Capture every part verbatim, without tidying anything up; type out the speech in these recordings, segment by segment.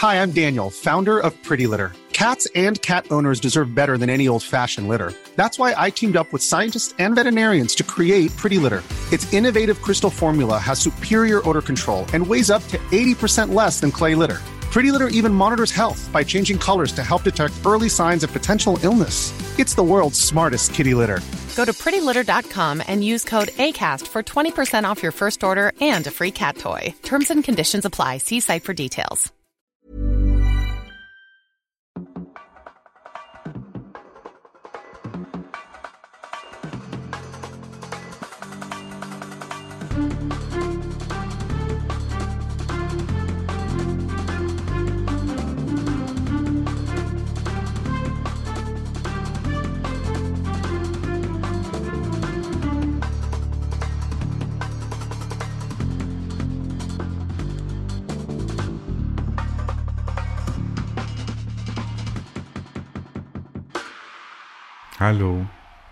Hi, I'm Daniel, founder of Pretty Litter. Cats and cat owners deserve better than any old-fashioned litter. That's why I teamed up with scientists and veterinarians to create Pretty Litter. Its innovative crystal formula has superior odor control and weighs up to eighty percent less than clay litter. Pretty Litter even monitors health by changing colors to help detect early signs of potential illness. It's the world's smartest kitty litter. Go to pretty litter dot com and use code ACAST for twenty percent off your first order and a free cat toy. Terms and conditions apply. See site for details. Hallo.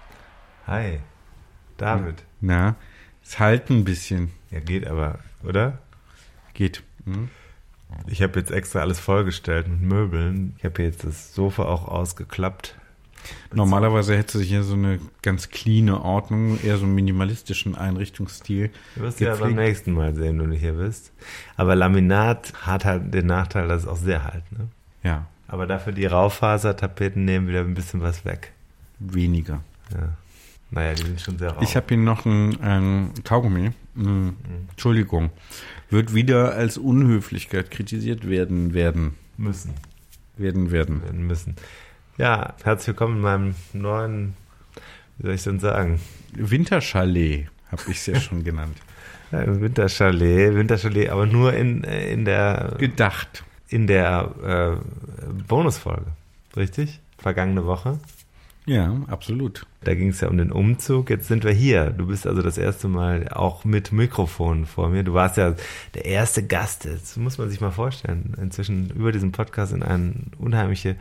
Hi, David. Na, es halt ein bisschen. Ja, geht aber, oder? Geht. Hm? Ich habe jetzt extra alles vollgestellt mit Möbeln. Ich habe hier jetzt das Sofa auch ausgeklappt. Normalerweise hätte sich hier so eine ganz cleane Ordnung, eher so einen minimalistischen Einrichtungsstil. Du wirst ja beim nächsten Mal sehen, wenn du hier bist. Aber Laminat hat halt den Nachteil, dass es auch sehr halt, ne? Ja. Aber dafür die Raufasertapeten nehmen wieder ein bisschen was weg. Weniger. Ja. Naja, die sind schon sehr rau. Ich habe hier noch ein, ein Kaugummi. Hm. Mhm. Entschuldigung. Wird wieder als Unhöflichkeit kritisiert werden, werden. Müssen. Werden, werden. Werden müssen. Ja, herzlich willkommen in meinem neuen, wie soll ich denn sagen? Winterchalet, habe ich es ja schon genannt. Ja, Winterchalet, Winterchalet, aber nur in, in der... Gedacht. In der äh, Bonusfolge, richtig? Vergangene Woche. Ja, absolut. Da ging es ja um den Umzug. Jetzt sind wir hier. Du bist also das erste Mal auch mit Mikrofon vor mir. Du warst ja der erste Gast. Das muss man sich mal vorstellen. Inzwischen über diesen Podcast in ein unheimliches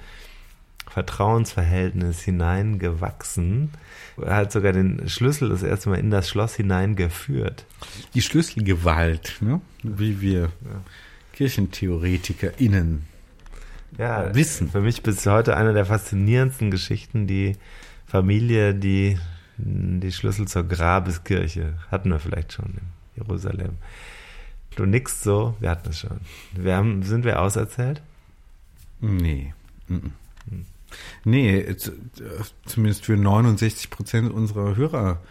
Vertrauensverhältnis hineingewachsen. Er hat sogar den Schlüssel das erste Mal in das Schloss hineingeführt. Die Schlüsselgewalt, ne? Wie wir ja. KirchentheoretikerInnen Ja, wissen. Für mich bis heute eine der faszinierendsten Geschichten, die Familie, die die Schlüssel zur Grabeskirche hatten wir vielleicht schon in Jerusalem. Du nickst so, wir hatten es schon. Wir haben, sind wir auserzählt? Nee. Mhm. Hm. Nee, zumindest für neunundsechzig Prozent unserer Hörer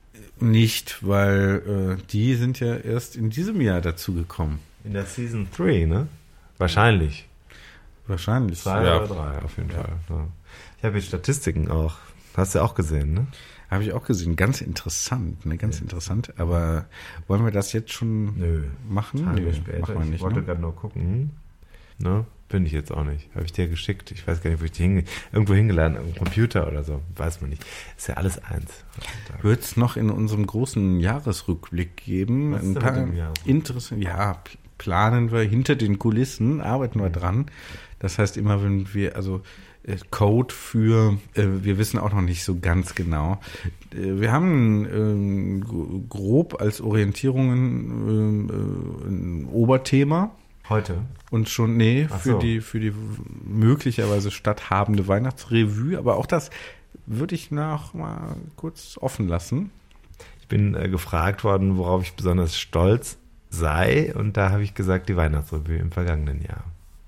nicht, weil äh, die sind ja erst in diesem Jahr dazugekommen. In der Season drei, ne? Wahrscheinlich. Wahrscheinlich. Zwei ja. oder drei, auf jeden ja. Fall. Ja. Ich habe jetzt Statistiken auch. Hast du auch gesehen, ne? Habe ich auch gesehen. Ganz interessant, ne? Ganz ja. interessant. Aber wollen wir das jetzt schon Nö. machen? Tage Nö, später. machen wir nicht. Ich wollte ne? gerade nur gucken. Ne? Bin ich jetzt auch nicht. Habe ich dir geschickt. Ich weiß gar nicht, wo ich die hinge- irgendwo hingeladen. Am Computer oder so. Weiß man nicht. Ist ja alles eins. Wird es noch in unserem großen Jahresrückblick geben? Was ein ist paar interessante, ja, planen wir hinter den Kulissen, arbeiten wir dran. Das heißt immer, wenn wir, also äh, Code für, äh, wir wissen auch noch nicht so ganz genau. Äh, wir haben äh, g- grob als Orientierungen äh, ein Oberthema. Heute? Und schon, nee, Ach für so. die für die möglicherweise statthabende Weihnachtsrevue. Aber auch das würde ich noch mal kurz offen lassen. Ich bin äh, gefragt worden, worauf ich besonders stolz sei. Und da habe ich gesagt, die Weihnachtsrevue im vergangenen Jahr.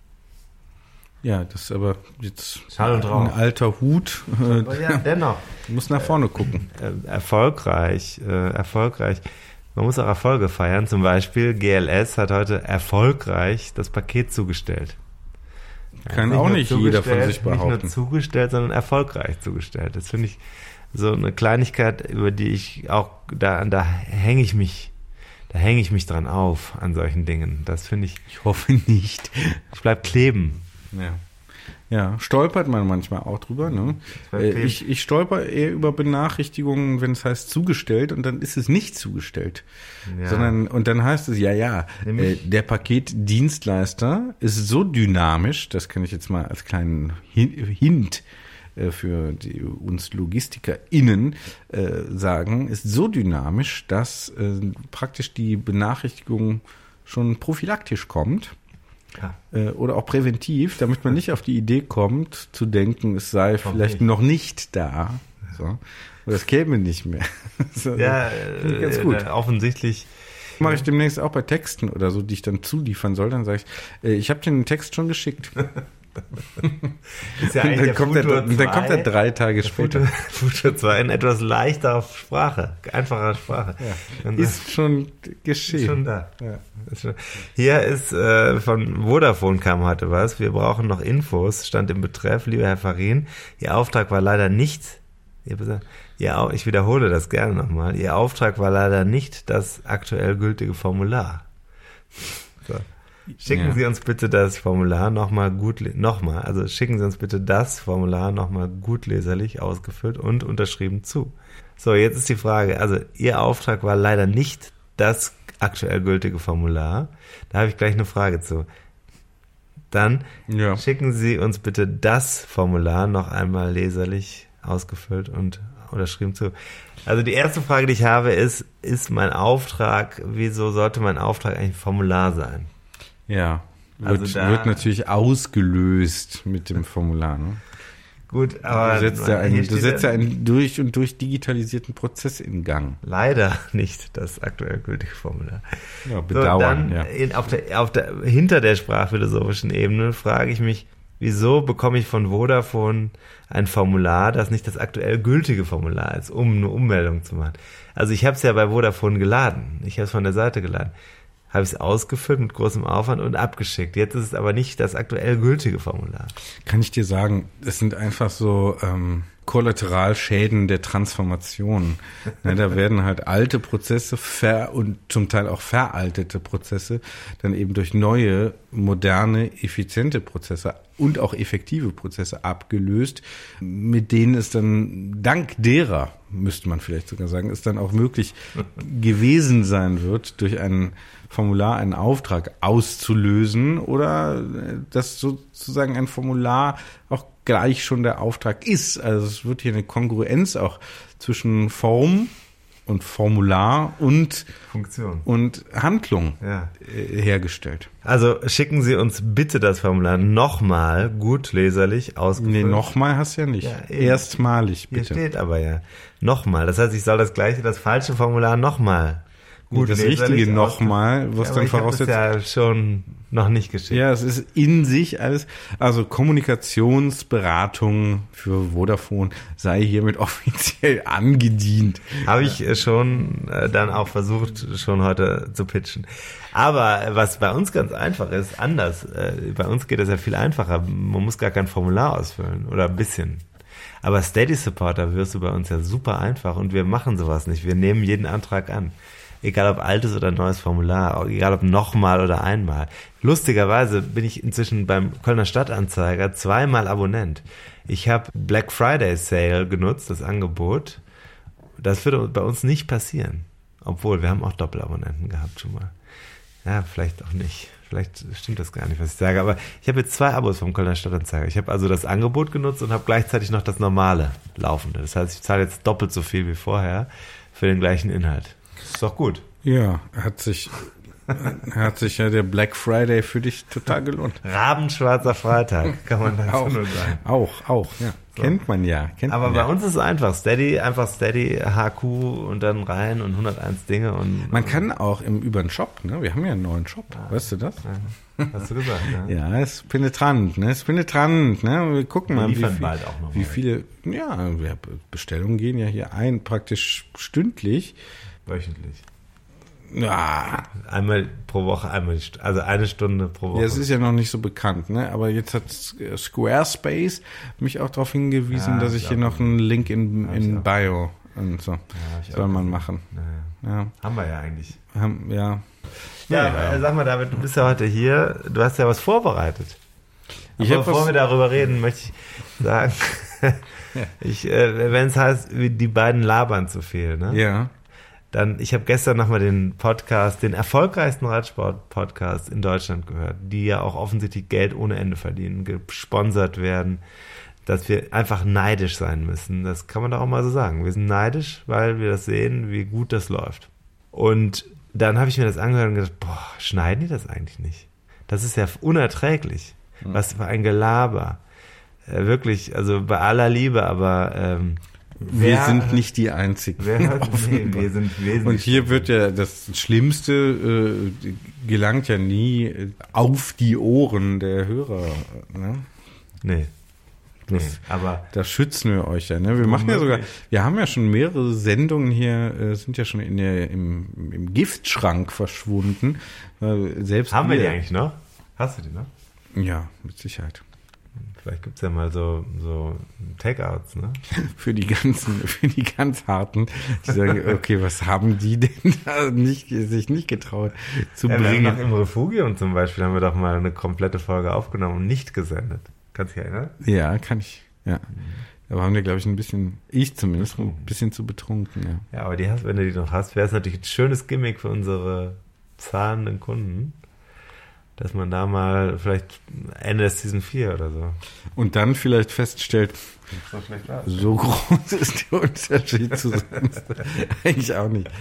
Ja, das ist aber jetzt Schall und Rauch. ein alter Hut. Aber ja, dennoch. Muss nach vorne gucken. Äh, erfolgreich, äh, erfolgreich. Man muss auch Erfolge feiern. Zum Beispiel G L S hat heute erfolgreich das Paket zugestellt. Kann ja, auch nicht jeder von sich Nicht behaupten. nur zugestellt, sondern erfolgreich zugestellt. Das finde ich so eine Kleinigkeit, über die ich auch, da, da hänge ich mich, da hänge ich mich dran auf an solchen Dingen. Das finde ich. Ich hoffe nicht. Ich bleib kleben. Ja. Ja, stolpert man manchmal auch drüber. Ne? Äh, ich, ich stolper eher über Benachrichtigungen, wenn es heißt zugestellt und dann ist es nicht zugestellt. Ja. Sondern, und dann heißt es, ja, ja, äh, der Paketdienstleister ist so dynamisch, das kann ich jetzt mal als kleinen Hint äh, für die, uns LogistikerInnen äh, sagen, ist so dynamisch, dass äh, praktisch die Benachrichtigung schon prophylaktisch kommt. Ja. Äh, oder auch präventiv, damit man nicht auf die Idee kommt, zu denken, es sei noch vielleicht nicht. noch nicht da. So. Oder es käme nicht mehr. So, ja, ganz gut. Äh, offensichtlich. Mache ich demnächst auch bei Texten oder so, die ich dann zuliefern soll. Dann sage ich, äh, ich habe dir den Text schon geschickt. Ist ja eigentlich dann, kommt er, dann kommt er drei Tage später. Futur zwei in etwas leichterer Sprache, einfacher Sprache. Ja. Ist schon geschehen. Ist schon da. Ja. Ist schon. Hier ist äh, von Vodafone kam heute was. Wir brauchen noch Infos. Stand im Betreff, lieber Herr Farin. Ihr Auftrag war leider nicht, ihr, ihr, ich wiederhole das gerne nochmal, Ihr Auftrag war leider nicht das aktuell gültige Formular. So. Schicken ja. Sie uns bitte das Formular nochmal gut, nochmal, also schicken Sie uns bitte das Formular nochmal gut leserlich ausgefüllt und unterschrieben zu. So, jetzt ist die Frage, also Ihr Auftrag war leider nicht das aktuell gültige Formular. Da habe ich gleich eine Frage zu. Dann ja. schicken Sie uns bitte das Formular noch einmal leserlich ausgefüllt und unterschrieben zu. Also die erste Frage, die ich habe, ist, ist mein Auftrag, wieso sollte mein Auftrag eigentlich ein Formular sein? Ja, wird, also da, wird natürlich ausgelöst mit dem Formular. Ne? Gut, aber du setzt ja einen, du setzt ja einen durch und durch digitalisierten Prozess in Gang. Leider nicht das aktuell gültige Formular. Ja, bedauern. So, dann ja. in, auf der, auf der, hinter der sprachphilosophischen Ebene frage ich mich, wieso bekomme ich von Vodafone ein Formular, das nicht das aktuell gültige Formular ist, um eine Ummeldung zu machen? Also ich habe es ja bei Vodafone geladen. Ich habe es von der Seite geladen. Habe ich es ausgefüllt mit großem Aufwand und abgeschickt. Jetzt ist es aber nicht das aktuell gültige Formular. Kann ich dir sagen, es sind einfach so ähm, Kollateralschäden der Transformation. Ne, da werden halt alte Prozesse ver- und zum Teil auch veraltete Prozesse dann eben durch neue, moderne, effiziente Prozesse und auch effektive Prozesse abgelöst, mit denen es dann dank derer, müsste man vielleicht sogar sagen, es dann auch möglich gewesen sein wird, durch ein Formular einen Auftrag auszulösen oder dass sozusagen ein Formular auch gleich schon der Auftrag ist. Also es wird hier eine Kongruenz auch zwischen Form und Formular und Funktion und Handlung ja. hergestellt. Also schicken Sie uns bitte das Formular nochmal gut leserlich ausgefüllt. Nee, nochmal hast du ja nicht. Ja, erstmalig, bitte. Hier steht aber ja nochmal. Das heißt, ich soll das gleiche, das falsche Formular nochmal gut nee, das richtige nochmal, was ja, dann voraussetzt. Ich habe das ja schon noch nicht geschickt. Ja, es ist in sich alles, also Kommunikationsberatung für Vodafone sei hiermit offiziell angedient. Habe ich schon äh, dann auch versucht, schon heute zu pitchen. Aber was bei uns ganz einfach ist, anders. Äh, bei uns geht das ja viel einfacher. Man muss gar kein Formular ausfüllen oder ein bisschen. Aber Steady Supporter wirst du bei uns ja super einfach und wir machen sowas nicht. Wir nehmen jeden Antrag an. Egal ob altes oder neues Formular, egal ob nochmal oder einmal. Lustigerweise bin ich inzwischen beim Kölner Stadtanzeiger zweimal Abonnent. Ich habe Black Friday Sale genutzt, das Angebot. Das würde bei uns nicht passieren. Obwohl, wir haben auch Doppelabonnenten gehabt schon mal. Ja, vielleicht auch nicht. Vielleicht stimmt das gar nicht, was ich sage. Aber ich habe jetzt zwei Abos vom Kölner Stadtanzeiger. Ich habe also das Angebot genutzt und habe gleichzeitig noch das normale laufende. Das heißt, ich zahle jetzt doppelt so viel wie vorher für den gleichen Inhalt. Ist doch gut. Ja, hat sich, hat sich ja der Black Friday für dich total gelohnt. Rabenschwarzer Freitag, kann man dazu auch, nur sagen. Auch, auch, ja. So. Kennt man ja. Kennt Aber man bei ja. uns ist es einfach Steady, einfach Steady, H Q und dann rein und hunderteins Dinge. Und man kann auch im über den Shop, ne? Wir haben ja einen neuen Shop, ja. Weißt du das? Ja. Hast du gesagt, ne? Ja, ist penetrant, ne? Ist penetrant, ne? Wir gucken wir mal, wie, viel, bald auch noch wie viele, ja, Bestellungen gehen ja hier ein, praktisch stündlich. Wöchentlich. Ja. Einmal pro Woche, einmal, also eine Stunde pro Woche. Ja, es ist ja noch nicht so bekannt, ne? Aber jetzt hat Squarespace mich auch darauf hingewiesen, ja, dass ich, ich hier noch einen Link in, in Bio und so. Ja, soll man machen. Ja, ja. Haben wir ja eigentlich. Haben, ja. Ja, ja, sag mal, David, du bist ja heute hier. Du hast ja was vorbereitet. Ich Aber bevor wir darüber reden, möchte ich sagen, ja. ich, äh, wenn es heißt, die beiden labern zu viel, ne? Ja. Dann, ich habe gestern nochmal den Podcast, den erfolgreichsten Radsport-Podcast in Deutschland gehört, die ja auch offensichtlich Geld ohne Ende verdienen, gesponsert werden, dass wir einfach neidisch sein müssen. Das kann man doch auch mal so sagen. Wir sind neidisch, weil wir das sehen, wie gut das läuft. Und dann habe ich mir das angehört und gedacht, boah, schneiden die das eigentlich nicht? Das ist ja unerträglich. Mhm. Was für ein Gelaber. Äh, wirklich, also bei aller Liebe, aber ähm, wir wer, sind nicht die Einzigen. Wer, nee, wir sind wesentlich. Und hier wird ja das Schlimmste äh, gelangt ja nie auf die Ohren der Hörer. Ne? Nee. Nee, das, aber da schützen wir euch ja. Ne? Wir machen ja sogar, wir haben ja schon mehrere Sendungen hier, äh, sind ja schon in der, im, im Giftschrank verschwunden. Äh, selbst haben wir die eigentlich noch? Hast du die noch? Ja, mit Sicherheit. Vielleicht gibt's ja mal so, so Takeouts, ne? Für die ganzen, für die ganz harten, die sagen, okay, was haben die denn da nicht, sich nicht getraut zu ja, bringen? Nach im Refugium zum Beispiel haben wir doch mal eine komplette Folge aufgenommen und nicht gesendet. Kannst du dich erinnern? Ja, kann ich, ja. Aber haben wir, glaube ich, ein bisschen, ich zumindest, ein bisschen zu betrunken, ja. Ja, aber die hast, wenn du die noch hast, wäre es natürlich ein schönes Gimmick für unsere zahlenden Kunden, dass man da mal vielleicht Ende des Season vier oder so. Und dann vielleicht feststellt, so groß ist der Unterschied zu sonst. Eigentlich auch nicht.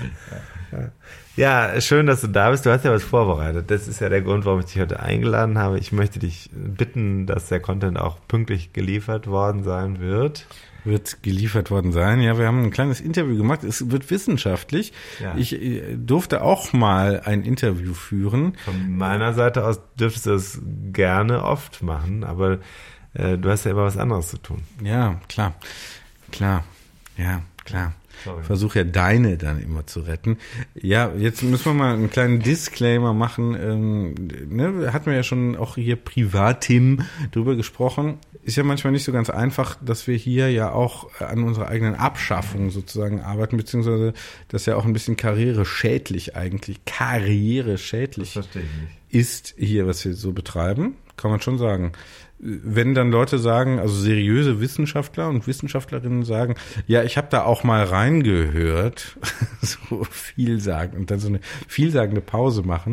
Ja, schön, dass du da bist. Du hast ja was vorbereitet. Das ist ja der Grund, warum ich dich heute eingeladen habe. Ich möchte dich bitten, dass der Content auch pünktlich geliefert worden sein wird. Wird geliefert worden sein. Ja, wir haben ein kleines Interview gemacht. Es wird wissenschaftlich. Ja. Ich durfte auch mal ein Interview führen. Von meiner Seite aus dürftest du das gerne oft machen, aber äh, du hast ja immer was anderes zu tun. Ja, klar. Klar. Ja, klar. Sorry. Versuch ja deine dann immer zu retten. Ja, jetzt müssen wir mal einen kleinen Disclaimer machen. Ähm, ne, hatten wir ja schon auch hier Privatim drüber gesprochen. Ist ja manchmal nicht so ganz einfach, dass wir hier ja auch an unserer eigenen Abschaffung sozusagen arbeiten, beziehungsweise das ja auch ein bisschen karriereschädlich eigentlich, karriereschädlich ist hier, was wir so betreiben, kann man schon sagen. Wenn dann Leute sagen, also seriöse Wissenschaftler und Wissenschaftlerinnen sagen, ja, ich habe da auch mal reingehört, so viel sagen und dann so eine vielsagende Pause machen.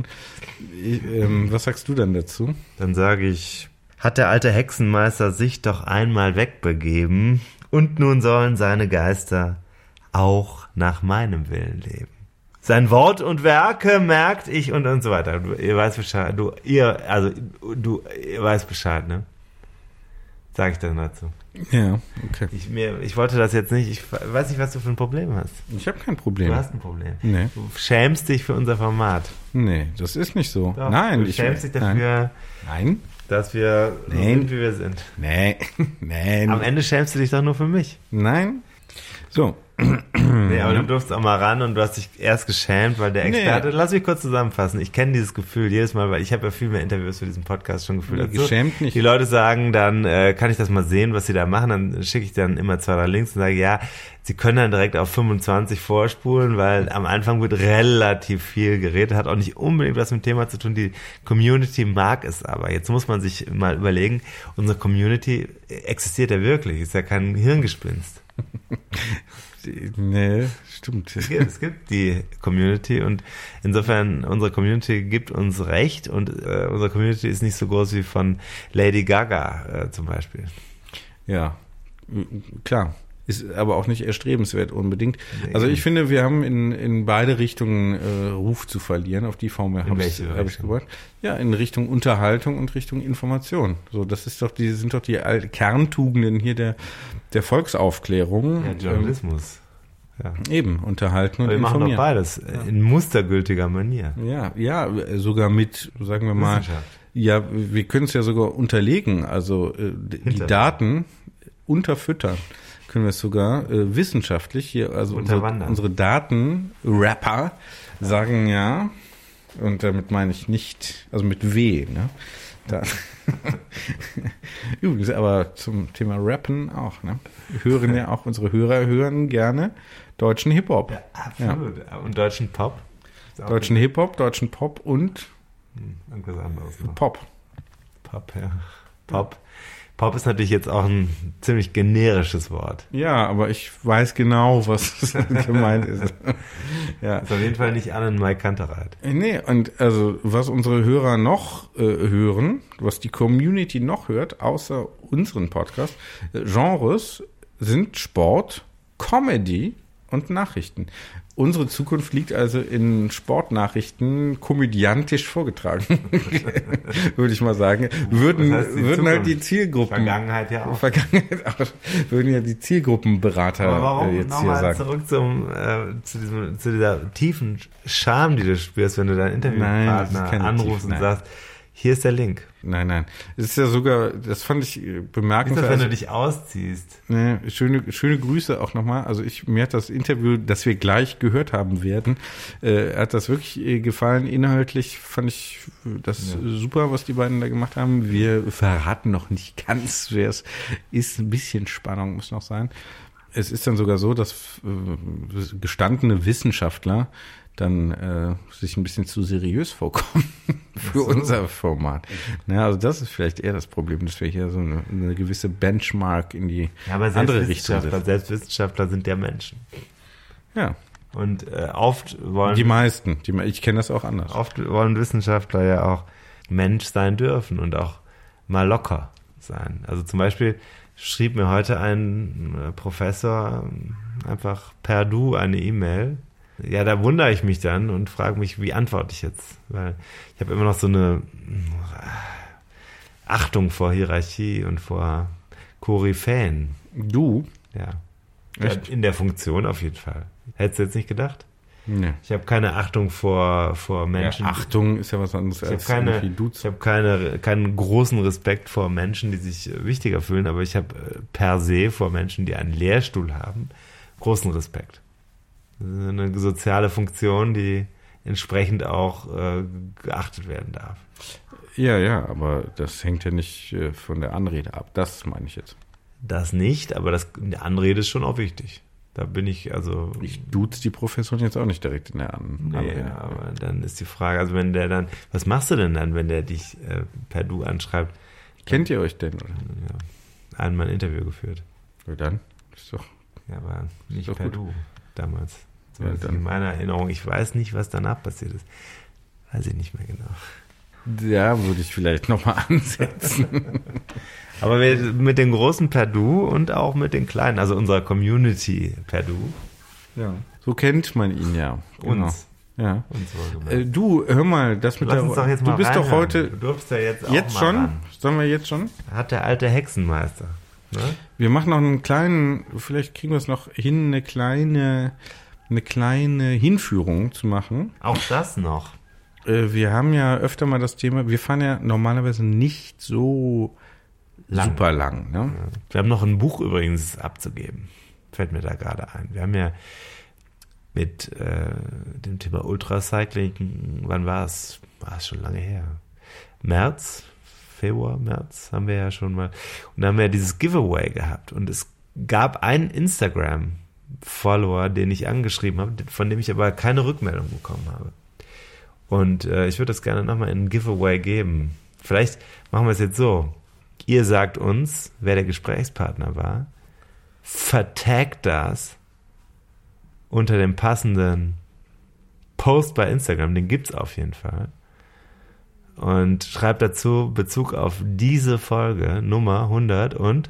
Ähm, was sagst du dann dazu? Dann sage ich, hat der alte Hexenmeister sich doch einmal wegbegeben und nun sollen seine Geister auch nach meinem Willen leben. Sein Wort und Werke merkt ich und und so weiter. Du, ihr weißt Bescheid. Du, ihr, also du, ihr weißt Bescheid, ne? Sag ich dann dazu. Ja, okay. Ich, mir, ich wollte das jetzt nicht, ich weiß nicht, was du für ein Problem hast. Ich habe kein Problem. Du hast ein Problem. Nee. Du schämst dich für unser Format. Nee, das ist nicht so. Doch, nein. Du schämst ich, dich dafür, nein. dass wir so nein. sind, wie wir sind. Nee, nein. Am Ende schämst du dich doch nur für mich. Nein. So. Nee, aber du durfst auch mal ran und du hast dich erst geschämt, weil der Experte, nee. Lass mich kurz zusammenfassen, ich kenne dieses Gefühl jedes Mal, weil ich habe ja viel mehr Interviews für diesen Podcast schon gefühlt. Nee, geschämt nicht. Die Leute sagen dann, äh, kann ich das mal sehen, was sie da machen, dann schicke ich dann immer zwei, drei Links und sage, ja, sie können dann direkt auf fünfundzwanzig vorspulen, weil am Anfang wird relativ viel geredet, hat auch nicht unbedingt was mit dem Thema zu tun, die Community mag es aber. Jetzt muss man sich mal überlegen, unsere Community existiert ja wirklich, ist ja kein Hirngespinst. Nee, stimmt. Es gibt, es gibt die Community und insofern, unsere Community gibt uns recht und äh, unsere Community ist nicht so groß wie von Lady Gaga äh, zum Beispiel. Ja, klar. Ist aber auch nicht erstrebenswert unbedingt. Nee. Also ich finde, wir haben in, in beide Richtungen äh, Ruf zu verlieren. Auf die Formel habe ich, hab ich gebracht. Ja, in Richtung Unterhaltung und Richtung Information. So, das ist doch die, sind doch die Kerntugenden hier der, der Volksaufklärung. Ja, Journalismus. Ja. Eben, unterhalten und wir informieren. Wir machen doch beides ja. In mustergültiger Manier. Ja, ja, sogar mit, sagen wir mal, ja, wir können es ja sogar unterlegen, also äh, die Daten unterfüttern. Können wir es sogar äh, wissenschaftlich hier, also unsere, unsere Datenrapper sagen ja, und damit meine ich nicht, also mit W, ne? Da. Übrigens, aber zum Thema Rappen auch, ne? Hören ja auch, unsere Hörer hören gerne deutschen Hip-Hop. Ja, absolut. Ja. Und deutschen Pop. Deutschen Hip-Hop, deutschen Pop und hm, irgendwas anderes noch. Pop. Pop, ja. Pop. Pop ist natürlich jetzt auch ein ziemlich generisches Wort. Ja, aber ich weiß genau, was gemeint ist. Ja. Ist auf jeden Fall nicht Annen Mike Kantereit. Nee, und also was unsere Hörer noch äh, hören, was die Community noch hört, außer unseren Podcast, äh, Genres sind Sport, Comedy und Nachrichten. Unsere Zukunft liegt also in Sportnachrichten komödiantisch vorgetragen, würde ich mal sagen. Würden, das heißt die würden Zukunft? halt die Zielgruppen... Vergangenheit ja auch. Vergangenheit auch. Würden ja die Zielgruppenberater Aber warum äh, jetzt hier nochmal sagen. zurück zum, äh, zu, diesem, zu dieser tiefen Scham, die du spürst, wenn du deinen Nein, das ist Interviewpartner keine anrufst Tief- und nein. sagst, hier ist der Link. Nein, nein. Es ist ja sogar, das fand ich Wie ist das, bemerkenswert. wenn du dich ausziehst? Ne, schöne, schöne Grüße auch nochmal. Also ich, mir hat das Interview, das wir gleich gehört haben werden, äh, hat das wirklich äh, gefallen. Inhaltlich fand ich das Ja. super, was die beiden da gemacht haben. Wir verraten noch nicht ganz, wer es ist. Ein bisschen Spannung muss noch sein. Es ist dann sogar so, dass äh, gestandene Wissenschaftler dann äh, sich ein bisschen zu seriös vorkommen für so. unser Format. Ja, also das ist vielleicht eher das Problem, dass wir hier so eine, eine gewisse Benchmark in die Ja, aber andere Richtung Selbstwissenschaftler, setzen. Selbstwissenschaftler sind ja Menschen. Ja, Und äh, oft wollen die meisten. Die, ich kenne das auch anders. oft wollen Wissenschaftler ja auch Mensch sein dürfen und auch mal locker sein. Also zum Beispiel schrieb mir heute ein äh, Professor äh, einfach per Du eine E-Mail. Ja, da wundere ich mich dann und frage mich, wie antworte ich jetzt? Weil ich habe immer noch so eine Achtung vor Hierarchie und vor Koryphäen. Du? Ja. Echt? In der Funktion auf jeden Fall. Hättest du jetzt nicht gedacht? Nee. Ich habe keine Achtung vor, vor Menschen. Ja, Achtung ist ja was anderes Ich habe als keine, irgendwie du ich habe keine, keinen großen Respekt vor Menschen, die sich wichtiger fühlen, aber ich habe per se vor Menschen, die einen Lehrstuhl haben, großen Respekt. Das ist eine soziale Funktion, die entsprechend auch äh, geachtet werden darf. Ja, ja, aber das hängt ja nicht äh, von der Anrede ab. Das meine ich jetzt. Das nicht, aber das, die Anrede ist schon auch wichtig. Da bin ich also... Ich duze die Professoren jetzt auch nicht direkt in der An Nee, Anrede. aber dann ist die Frage, also wenn der dann, was machst du denn dann, wenn der dich äh, per Du anschreibt? Kennt ihr euch denn? Oder? Ja, einmal ein Interview geführt. Ja, dann ist doch... Ja, aber nicht doch per gut. Du damals. So Ja, ist dann- in meiner Erinnerung. Ich weiß nicht, was danach passiert ist. Weiß ich nicht mehr genau. Ja, würde ich vielleicht nochmal ansetzen. Aber wir, mit den Großen per Du und auch mit den Kleinen, also unserer Community per Du. Ja. So kennt man ihn ja. Genau. Uns. Ja. Uns wohlgemerkt. Äh, du, hör mal, das mit Lass der uns doch jetzt mal Du bist doch reinhören. heute Du durfst ja jetzt auch jetzt mal schon? ran. Sollen wir jetzt schon? Hat der alte Hexenmeister. Ne? Wir machen noch einen kleinen, vielleicht kriegen wir es noch hin, eine kleine, eine kleine Hinführung zu machen. Auch das noch. Äh, wir haben ja öfter mal das Thema, wir fahren ja normalerweise nicht so Lang. super lang. Ne? Wir haben noch ein Buch übrigens abzugeben. Fällt mir da gerade ein. Wir haben ja mit äh, dem Thema Ultracycling, wann war es? War es schon lange her? März, Februar, März haben wir ja schon mal. Und da haben wir ja dieses Giveaway gehabt. Und es gab einen Instagram-Follower, den ich angeschrieben habe, von dem ich aber keine Rückmeldung bekommen habe. Und äh, ich würde das gerne nochmal in ein Giveaway geben. Vielleicht machen wir es jetzt so. Ihr sagt uns, wer der Gesprächspartner war, vertagt das unter dem passenden Post bei Instagram, den gibt's auf jeden Fall. Und schreibt dazu Bezug auf diese Folge, Nummer hundert und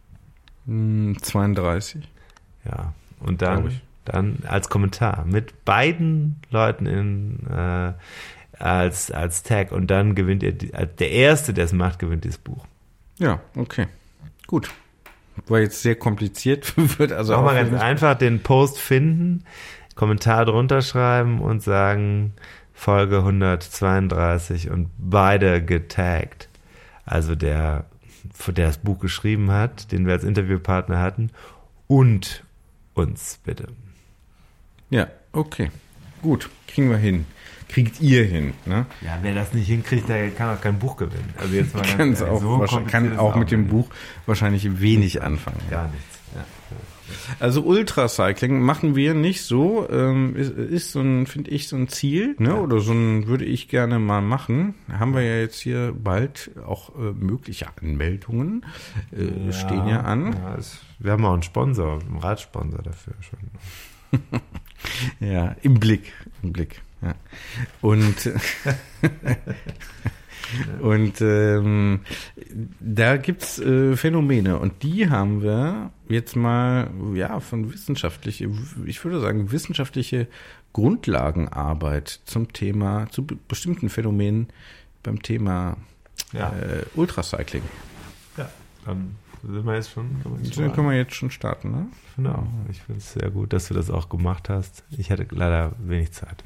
Hm, zweiunddreißig. ja, und Glaub dann, ich. dann als Kommentar mit beiden Leuten in äh, als, als Tag und dann gewinnt ihr, die, als der Erste, der es macht, gewinnt dieses Buch. Ja, okay. Gut. War jetzt sehr kompliziert. Wird also Auch mal auch ganz einfach den Post finden, Kommentar drunter schreiben und sagen Folge hundertzweiunddreißig und beide getaggt. Also der, der das Buch geschrieben hat, den wir als Interviewpartner hatten und uns bitte. Ja, okay. Gut, kriegen wir hin. Kriegt ihr hin, ne? Ja, wer das nicht hinkriegt, der kann auch kein Buch gewinnen. Also jetzt mal ganz Kann's ehrlich, auch, so wahrscheinlich, kompliziert kann ist auch es mit dem nicht. Buch wahrscheinlich wenig anfangen. Gar nichts. Ja. Also Ultracycling machen wir nicht so, ähm, ist, ist so ein, finde ich, so ein Ziel, ne? Oder so ein, würde ich gerne mal machen. Haben wir ja jetzt hier bald auch äh, mögliche Anmeldungen, äh, stehen ja an. Ja, es, wir haben auch einen Sponsor, einen Radsponsor dafür schon. Ja, im Blick, im Blick. Ja. Und Und ähm, da gibt's äh, Phänomene und die haben wir jetzt mal ja von wissenschaftliche, ich würde sagen wissenschaftliche Grundlagenarbeit zum Thema, zu be- bestimmten Phänomenen beim Thema ja. äh, Ultracycling. Ja, dann sind wir jetzt schon. Können wir jetzt Dann schon können wir jetzt schon starten, ne? Genau. Ich finde es sehr gut, dass du das auch gemacht hast. Ich hatte leider wenig Zeit.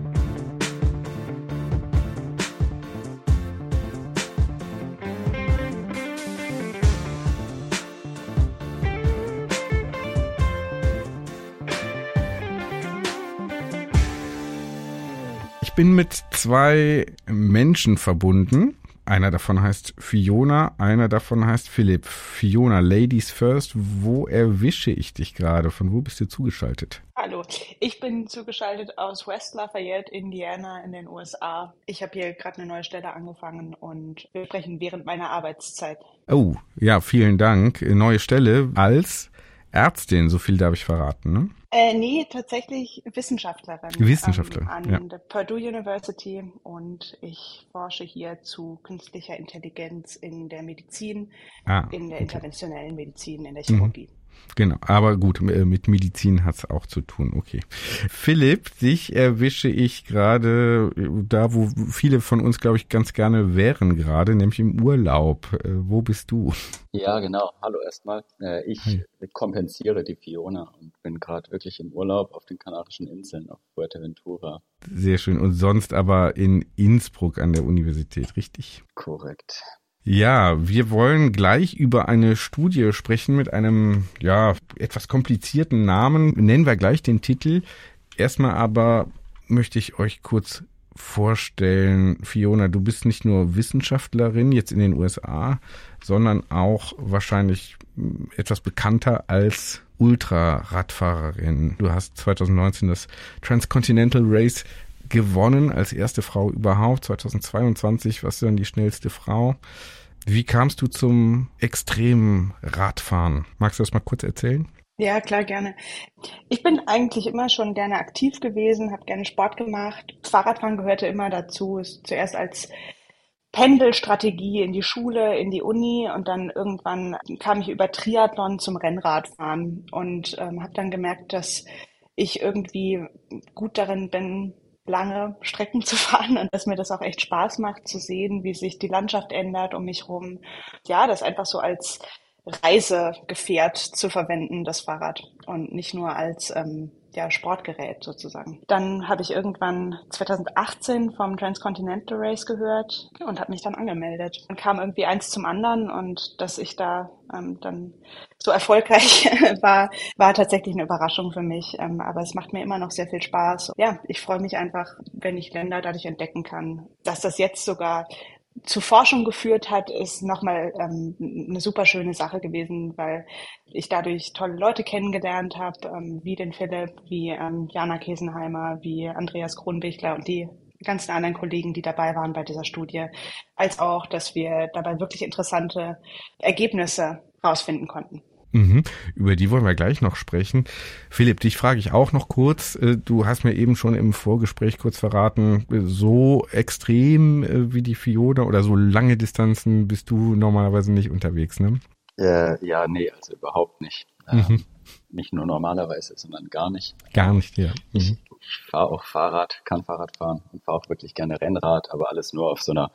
Ich bin mit zwei Menschen verbunden. Einer davon heißt Fiona, einer davon heißt Philipp. Fiona, Ladies first, wo erwische ich dich gerade? Von wo bist du zugeschaltet? Hallo, ich bin zugeschaltet aus West Lafayette, Indiana in den U S A. Ich habe hier gerade eine neue Stelle angefangen und wir sprechen während meiner Arbeitszeit. Oh, ja, vielen Dank. Neue Stelle als Ärztin, so viel darf ich verraten, ne? Äh, nee, tatsächlich Wissenschaftlerin. Wissenschaftlerin, ähm, an ja. der Purdue University und ich forsche hier zu künstlicher Intelligenz in der Medizin, Ah, in der okay. interventionellen Medizin, in der Chirurgie. Genau, aber gut, mit Medizin hat's auch zu tun, okay. Philipp, dich erwische ich gerade da, wo viele von uns, glaube ich, ganz gerne wären gerade, nämlich im Urlaub. Äh, Wo bist du? Ja, genau. Hallo erstmal. Äh, Ich Hi. kompensiere die Fiona und bin gerade wirklich im Urlaub auf den Kanarischen Inseln, auf Fuerteventura. Sehr schön. Und sonst aber in Innsbruck an der Universität, richtig? Korrekt. Ja, wir wollen gleich über eine Studie sprechen mit einem, ja, etwas komplizierten Namen. Nennen wir gleich den Titel. Erstmal aber möchte ich euch kurz vorstellen, Fiona, du bist nicht nur Wissenschaftlerin jetzt in den U S A, sondern auch wahrscheinlich etwas bekannter als Ultraradfahrerin. Du hast zwanzig neunzehn das Transcontinental Race gewonnen, als erste Frau überhaupt. zwanzig zweiundzwanzig warst du dann die schnellste Frau. Wie kamst du zum extremen Radfahren? Magst du das mal kurz erzählen? Ja, klar, gerne. Ich bin eigentlich immer schon gerne aktiv gewesen, habe gerne Sport gemacht. Fahrradfahren gehörte immer dazu. Ist zuerst als Pendelstrategie in die Schule, in die Uni und dann irgendwann kam ich über Triathlon zum Rennradfahren und ähm, habe dann gemerkt, dass ich irgendwie gut darin bin, lange Strecken zu fahren und dass mir das auch echt Spaß macht zu sehen, wie sich die Landschaft ändert um mich rum. Ja, das einfach so als Reisegefährt zu verwenden, das Fahrrad und nicht nur als ähm, ja, Sportgerät sozusagen. Dann habe ich irgendwann zwanzig achtzehn vom Transcontinental Race gehört und habe mich dann angemeldet. Dann kam irgendwie eins zum anderen und dass ich da ähm, dann so erfolgreich war, war tatsächlich eine Überraschung für mich. Ähm, aber es macht mir immer noch sehr viel Spaß. Ja, ich freue mich einfach, wenn ich Länder dadurch entdecken kann. Dass das jetzt sogar zu Forschung geführt hat, ist nochmal ähm, eine super schöne Sache gewesen, weil ich dadurch tolle Leute kennengelernt habe, ähm, wie den Philipp, wie ähm, Jana Kesenheimer, wie Andreas Kronbichler und die ganzen anderen Kollegen, die dabei waren bei dieser Studie, als auch, dass wir dabei wirklich interessante Ergebnisse rausfinden konnten. Mhm. Über die wollen wir gleich noch sprechen. Philipp, dich frage ich auch noch kurz. Du hast mir eben schon im Vorgespräch kurz verraten, so extrem wie die Fiona oder so lange Distanzen bist du normalerweise nicht unterwegs, ne? Äh, ja, nee, also überhaupt nicht. Mhm. Ähm, nicht nur normalerweise, sondern gar nicht. Gar nicht, ja. Mhm. Ich, ich fahre auch Fahrrad, kann Fahrrad fahren und fahre auch wirklich gerne Rennrad, aber alles nur auf so einer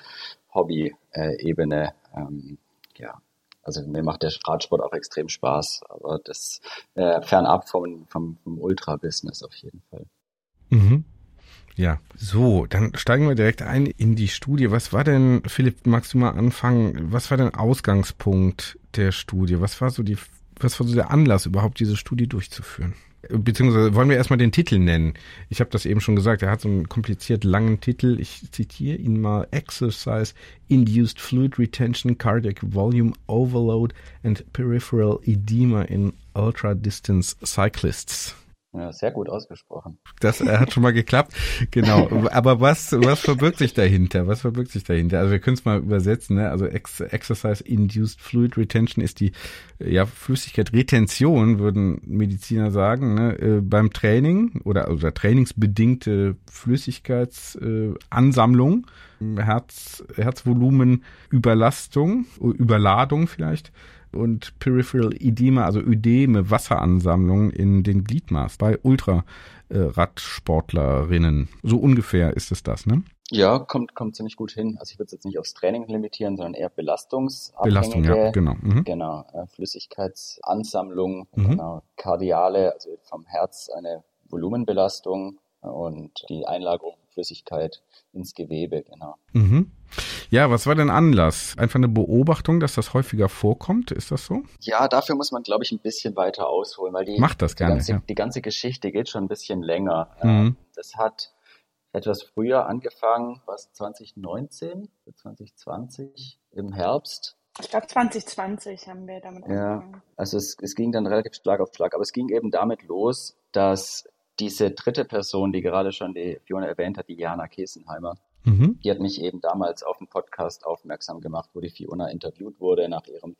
Hobby-Ebene. Ähm, ja. Also mir macht der Radsport auch extrem Spaß, aber das äh, fernab vom, vom, vom Ultra-Business auf jeden Fall. Mhm. Ja, so, dann steigen wir direkt ein in die Studie. Was war denn, Philipp, magst du mal anfangen, was war denn Ausgangspunkt der Studie? Was war so die, was war so der Anlass, überhaupt diese Studie durchzuführen? Beziehungsweise wollen wir erstmal den Titel nennen. Ich habe das eben schon gesagt, er hat so einen kompliziert langen Titel. Ich zitiere ihn mal. Exercise Induced Fluid Retention, Cardiac Volume Overload and Peripheral Edema in Ultra-Distance Cyclists. Ja, sehr gut ausgesprochen. Das äh, hat schon mal geklappt, genau. Aber was was verbirgt sich dahinter? Was verbirgt sich dahinter? Also wir können es mal übersetzen, ne? Also Ex- Exercise-Induced Fluid Retention ist die ja Flüssigkeit Retention, würden Mediziner sagen, ne? Äh, beim Training oder oder trainingsbedingte Flüssigkeitsansammlung, äh, Herz Herzvolumen Überlastung, Überladung vielleicht. Und Peripheral Edema, also Ödeme, Wasseransammlung in den Gliedmaßen bei Ultraradsportlerinnen. So ungefähr ist es das, ne? Ja, kommt kommt ziemlich gut hin. Also ich würde es jetzt nicht aufs Training limitieren, sondern eher belastungsabhängige, Belastung, ja, genau. Mhm. Genau, äh, Flüssigkeitsansammlung, Mhm. genau, kardiale, also vom Herz eine Volumenbelastung und die Einlagerung von Flüssigkeit ins Gewebe, genau. Mhm. Ja, was war denn Anlass? Einfach eine Beobachtung, dass das häufiger vorkommt? Ist das so? Ja, dafür muss man, glaube ich, ein bisschen weiter ausholen, weil die, Macht das die, gerne, ganze, ja. die ganze Geschichte geht schon ein bisschen länger. Mhm. Das hat etwas früher angefangen, was zwanzig neunzehn, zwanzig zwanzig im Herbst. Ich glaube, zwanzig zwanzig haben wir damit Ja, angefangen. also es, es ging dann relativ Schlag auf Schlag, aber es ging eben damit los, dass diese dritte Person, die gerade schon die Fiona erwähnt hat, die Jana Kesenheimer, Mhm. die hat mich eben damals auf einen Podcast aufmerksam gemacht, wo die Fiona interviewt wurde nach ihrem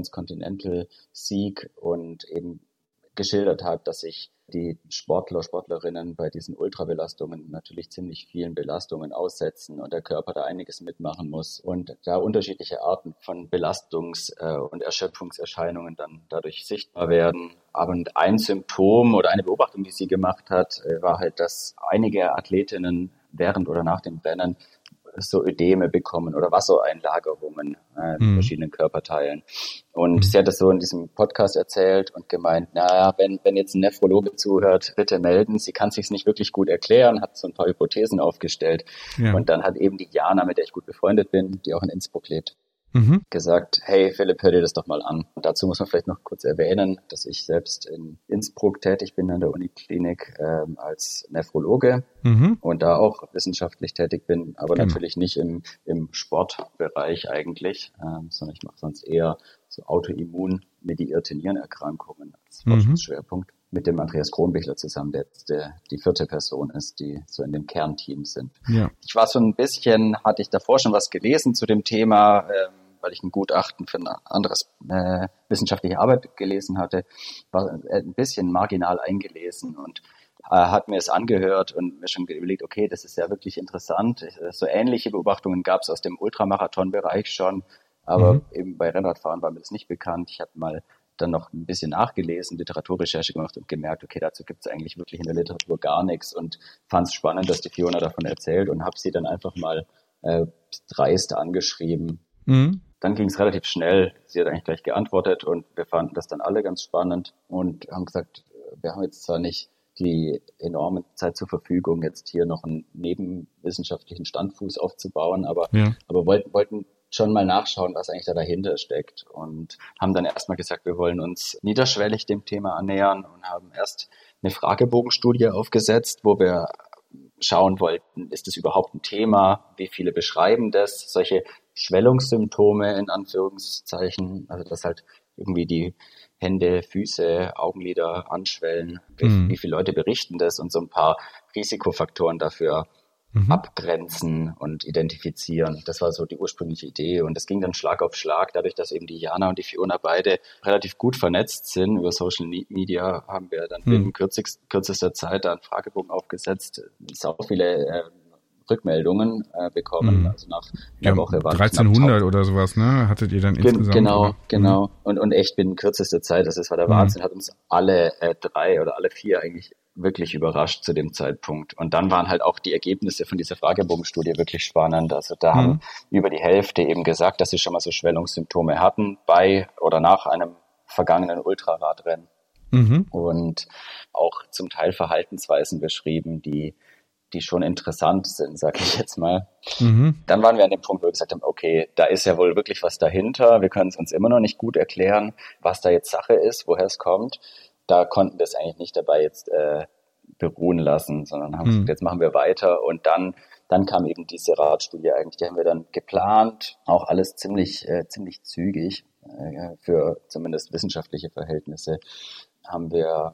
Transcontinental-Sieg und eben geschildert hat, dass sich die Sportler, Sportlerinnen bei diesen Ultrabelastungen natürlich ziemlich vielen Belastungen aussetzen und der Körper da einiges mitmachen muss und da unterschiedliche Arten von Belastungs- äh, und Erschöpfungserscheinungen dann dadurch sichtbar werden. Aber ein Symptom oder eine Beobachtung, die sie gemacht hat, äh, war halt, dass einige Athletinnen während oder nach dem Rennen so Ödeme bekommen oder Wassereinlagerungen äh, in Mhm. verschiedenen Körperteilen. Und Mhm. sie hat das so in diesem Podcast erzählt und gemeint, naja, wenn, wenn jetzt ein Nephrologe zuhört, bitte melden. Sie kann sich's nicht wirklich gut erklären, hat so ein paar Hypothesen aufgestellt. Ja. Und dann hat eben die Jana, mit der ich gut befreundet bin, die auch in Innsbruck lebt, Mhm. gesagt, hey Philipp, hör dir das doch mal an. Und dazu muss man vielleicht noch kurz erwähnen, dass ich selbst in Innsbruck tätig bin an der Uniklinik ähm, als Nephrologe Mhm. und da auch wissenschaftlich tätig bin, aber Genau. natürlich nicht im, im Sportbereich eigentlich, ähm, sondern ich mache sonst eher so autoimmun-mediierte Nierenerkrankungen als Mhm. Forschungsschwerpunkt mit dem Andreas Kronbichler zusammen, der jetzt der, die vierte Person ist, die so in dem Kernteam sind. Ja. Ich war so ein bisschen, hatte ich davor schon was gelesen zu dem Thema, ähm, weil ich ein Gutachten für ein anderes äh, wissenschaftliche Arbeit gelesen hatte, war ein bisschen marginal eingelesen und äh, hat mir es angehört und mir schon überlegt, okay, das ist ja wirklich interessant. So ähnliche Beobachtungen gab es aus dem Ultramarathon-Bereich schon, aber Mhm. eben bei Rennradfahren war mir das nicht bekannt. Ich habe mal dann noch ein bisschen nachgelesen, Literaturrecherche gemacht und gemerkt, okay, dazu gibt es eigentlich wirklich in der Literatur gar nichts und fand es spannend, dass die Fiona davon erzählt und habe sie dann einfach mal äh, dreist angeschrieben. Mhm. Dann ging es relativ schnell. Sie hat eigentlich gleich geantwortet und wir fanden das dann alle ganz spannend und haben gesagt, wir haben jetzt zwar nicht die enorme Zeit zur Verfügung, jetzt hier noch einen nebenwissenschaftlichen Standfuß aufzubauen, aber, Ja. aber wollten, wollten schon mal nachschauen, was eigentlich da dahinter steckt und haben dann erstmal gesagt, wir wollen uns niederschwellig dem Thema annähern und haben erst eine Fragebogenstudie aufgesetzt, wo wir schauen wollten, ist es überhaupt ein Thema, wie viele beschreiben das, solche Schwellungssymptome in Anführungszeichen, also dass halt irgendwie die Hände, Füße, Augenlider anschwellen, wie, Mhm. wie viele Leute berichten das und so ein paar Risikofaktoren dafür Mhm. abgrenzen und identifizieren. Das war so die ursprüngliche Idee und das ging dann Schlag auf Schlag. Dadurch, dass eben die Jana und die Fiona beide relativ gut vernetzt sind über Social Media, haben wir dann Hm. in kürzigst, kürzester Zeit da einen Fragebogen aufgesetzt, sau viele äh, Rückmeldungen äh, bekommen. Hm. Also nach einer Ja, Woche waren dreizehnhundert oder sowas, ne? Hattet ihr dann Gen insgesamt? genau, oder? genau. Und, und echt binnen kürzester Zeit, das ist war der Mhm. Wahnsinn, hat uns alle äh, drei oder alle vier eigentlich wirklich überrascht zu dem Zeitpunkt. Und dann waren halt auch die Ergebnisse von dieser Fragebogenstudie wirklich spannend. Also da Mhm. haben über die Hälfte eben gesagt, dass sie schon mal so Schwellungssymptome hatten bei oder nach einem vergangenen Ultraradrennen Mhm. und auch zum Teil Verhaltensweisen beschrieben, die die schon interessant sind, sag ich jetzt mal. Mhm. Dann waren wir an dem Punkt, wo wir gesagt haben, okay, da ist ja wohl wirklich was dahinter. Wir können es uns immer noch nicht gut erklären, was da jetzt Sache ist, woher es kommt. Da konnten wir es eigentlich nicht dabei jetzt äh, beruhen lassen, sondern haben Mhm. gesagt, jetzt machen wir weiter. Und dann dann kam eben diese Radstudie eigentlich. Die haben wir dann geplant, auch alles ziemlich äh, ziemlich zügig äh, für zumindest wissenschaftliche Verhältnisse haben wir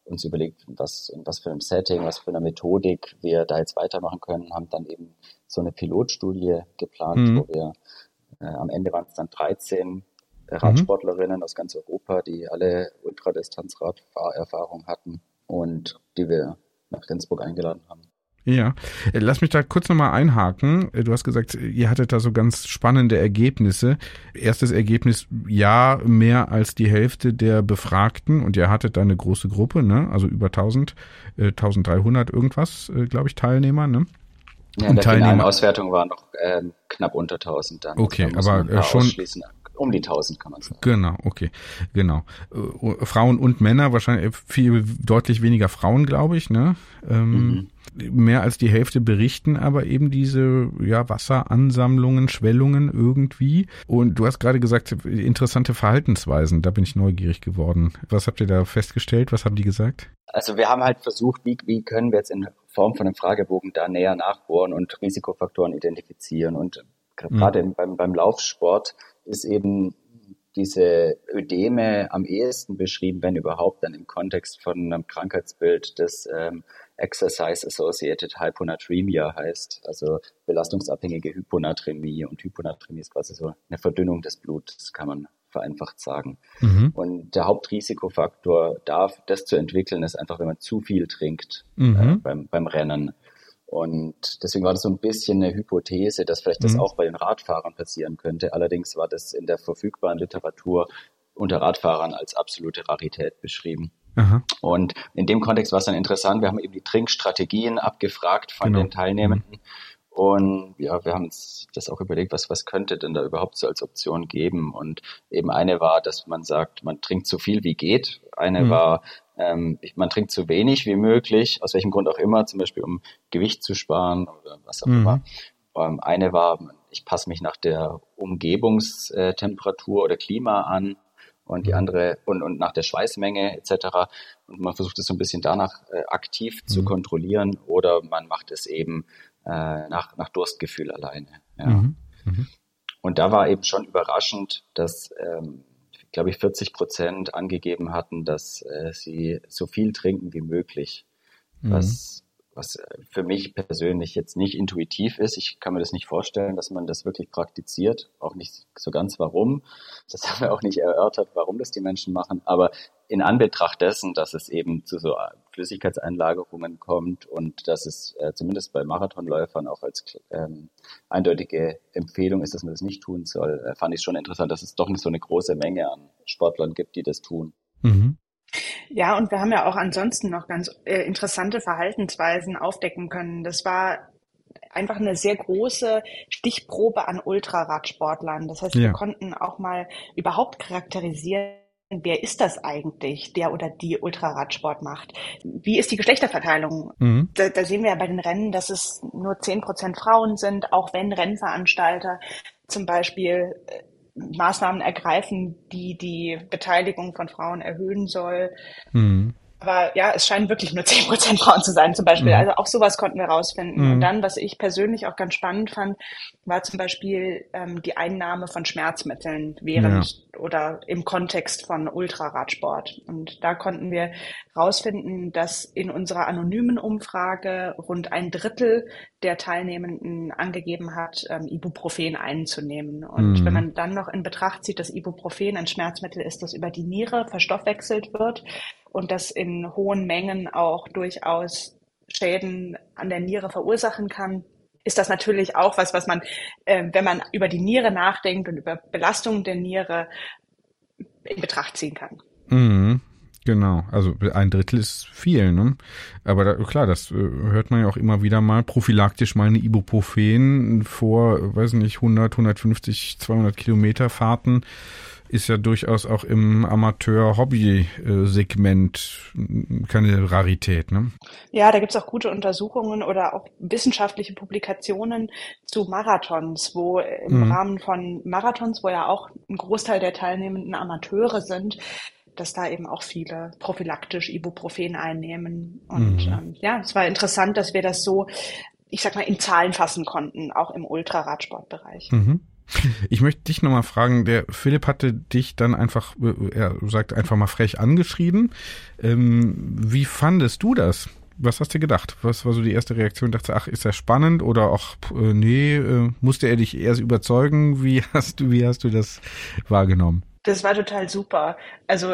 uns überlegt, was, in was für einem Setting, was für einer Methodik wir da jetzt weitermachen können, haben dann eben so eine Pilotstudie geplant, mhm. wo wir äh, am Ende waren es dann dreizehn Radsportlerinnen mhm. aus ganz Europa, die alle Ultradistanzradfahrerfahrung hatten und die wir nach Rendsburg eingeladen haben. Ja, lass mich da kurz nochmal einhaken. Du hast gesagt, ihr hattet da so ganz spannende Ergebnisse. Erstes Ergebnis, ja, mehr als die Hälfte der Befragten und ihr hattet da eine große Gruppe, ne? Also über tausend, äh, eintausenddreihundert irgendwas, äh, glaube ich, Teilnehmer, ne? Ja, in der finalen Auswertung waren noch ähm, knapp unter tausend dann. Okay, also aber äh, schon um die tausend kann man sagen. Genau, okay, genau. Äh, Frauen und Männer, wahrscheinlich viel, deutlich weniger Frauen, glaube ich, ne? Ähm, mhm. Mehr als die Hälfte berichten aber eben diese ja Wasseransammlungen, Schwellungen irgendwie. Und du hast gerade gesagt, interessante Verhaltensweisen, da bin ich neugierig geworden. Was habt ihr da festgestellt? Was haben die gesagt? Also wir haben halt versucht, wie, wie können wir jetzt in Form von einem Fragebogen da näher nachbohren und Risikofaktoren identifizieren. Und gerade mhm. beim, beim Laufsport ist eben diese Ödeme am ehesten beschrieben, wenn überhaupt, dann im Kontext von einem Krankheitsbild, das ähm, Exercise-Associated Hyponatremia heißt, also belastungsabhängige Hyponatremie. Und Hyponatremie ist quasi so eine Verdünnung des Blutes, kann man vereinfacht sagen. Mhm. Und der Hauptrisikofaktor, da das zu entwickeln, ist einfach, wenn man zu viel trinkt mhm. äh, beim, beim Rennen. Und deswegen war das so ein bisschen eine Hypothese, dass vielleicht das mhm. auch bei den Radfahrern passieren könnte. Allerdings war das in der verfügbaren Literatur unter Radfahrern als absolute Rarität beschrieben. Aha. Und in dem Kontext war es dann interessant. Wir haben eben die Trinkstrategien abgefragt von genau. den Teilnehmenden. Mhm. Und ja, wir haben uns das auch überlegt, was, was könnte denn da überhaupt so als Option geben? Und eben eine war, dass man sagt, man trinkt so viel wie geht. Eine mhm. war, ähm, man trinkt so wenig wie möglich, aus welchem Grund auch immer, zum Beispiel um Gewicht zu sparen oder was auch mhm. immer. Ähm, eine war, ich passe mich nach der Umgebungstemperatur oder Klima an. Und die andere, und, und nach der Schweißmenge et cetera. Und man versucht es so ein bisschen danach äh, aktiv mhm. zu kontrollieren oder man macht es eben äh, nach, nach Durstgefühl alleine. Ja. Mhm. Mhm. Und da war eben schon überraschend, dass, ähm, glaube ich, vierzig Prozent angegeben hatten, dass äh, sie so viel trinken wie möglich. Mhm. Was, was für mich persönlich jetzt nicht intuitiv ist. Ich kann mir das nicht vorstellen, dass man das wirklich praktiziert. Auch nicht so ganz warum. Das haben wir auch nicht erörtert, warum das die Menschen machen. Aber in Anbetracht dessen, dass es eben zu so Flüssigkeitseinlagerungen kommt und dass es äh, zumindest bei Marathonläufern auch als ähm, eindeutige Empfehlung ist, dass man das nicht tun soll, äh, fand ich schon interessant, dass es doch nicht so eine große Menge an Sportlern gibt, die das tun. Mhm. Ja, und wir haben ja auch ansonsten noch ganz äh, interessante Verhaltensweisen aufdecken können. Das war einfach eine sehr große Stichprobe an Ultraradsportlern. Das heißt, ja. wir konnten auch mal überhaupt charakterisieren, wer ist das eigentlich, der oder die Ultraradsport macht? Wie ist die Geschlechterverteilung? Mhm. Da, da sehen wir ja bei den Rennen, dass es nur zehn Prozent Frauen sind, auch wenn Rennveranstalter zum Beispiel äh, Maßnahmen ergreifen, die die Beteiligung von Frauen erhöhen soll. Mhm. Aber ja, es scheinen wirklich nur zehn Prozent Frauen zu sein zum Beispiel. Mhm. Also auch sowas konnten wir rausfinden. Mhm. Und dann, was ich persönlich auch ganz spannend fand, war zum Beispiel ähm, die Einnahme von Schmerzmitteln während ja. oder im Kontext von Ultraradsport. Und da konnten wir rausfinden, dass in unserer anonymen Umfrage rund ein Drittel der Teilnehmenden angegeben hat, ähm, Ibuprofen einzunehmen. Und mhm. wenn man dann noch in Betracht zieht, dass Ibuprofen ein Schmerzmittel ist, das über die Niere verstoffwechselt wird, und das in hohen Mengen auch durchaus Schäden an der Niere verursachen kann, ist das natürlich auch was, was man, äh, wenn man über die Niere nachdenkt und über Belastung der Niere in Betracht ziehen kann. Mhm. Genau, also ein Drittel ist viel, ne? Aber da, klar, das äh, hört man ja auch immer wieder mal, prophylaktisch mal eine Ibuprofen vor, weiß nicht, hundert, hundertfünfzig, zweihundert Kilometer Fahrten ist ja durchaus auch im Amateur-Hobby-Segment keine Rarität, ne? Ja, da gibt's auch gute Untersuchungen oder auch wissenschaftliche Publikationen zu Marathons, wo im mhm. Rahmen von Marathons, wo ja auch ein Großteil der Teilnehmenden Amateure sind, dass da eben auch viele prophylaktisch Ibuprofen einnehmen. Und mhm. ähm, ja, es war interessant, dass wir das so, ich sag mal, in Zahlen fassen konnten, auch im Ultraradsportbereich. Mhm. Ich möchte dich nochmal fragen, der Philipp hatte dich dann einfach, er sagt einfach mal frech angeschrieben. Ähm, wie fandest du das? Was hast du gedacht? Was war so die erste Reaktion? Dachtest du, ach, ist das spannend oder auch, äh, nee, äh, musste er dich erst überzeugen? Wie hast du, wie hast du das wahrgenommen? Das war total super. Also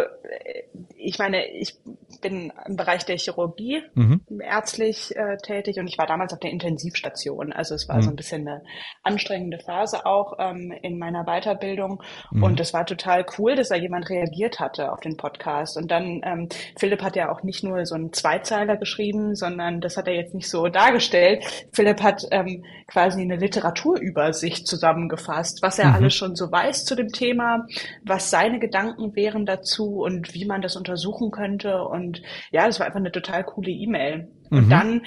ich meine, ich bin im Bereich der Chirurgie mhm. ärztlich äh, tätig und ich war damals auf der Intensivstation. Also es war mhm. so ein bisschen eine anstrengende Phase auch ähm, in meiner Weiterbildung mhm. und es war total cool, dass da jemand reagiert hatte auf den Podcast. Und dann, ähm, Philipp hat ja auch nicht nur so einen Zweizeiler geschrieben, sondern das hat er jetzt nicht so dargestellt. Philipp hat ähm, quasi eine Literaturübersicht zusammengefasst, was er mhm. alles schon so weiß zu dem Thema, was seine Gedanken wären dazu und wie man das untersuchen könnte. Und ja, das war einfach eine total coole E-Mail. Mhm. Und dann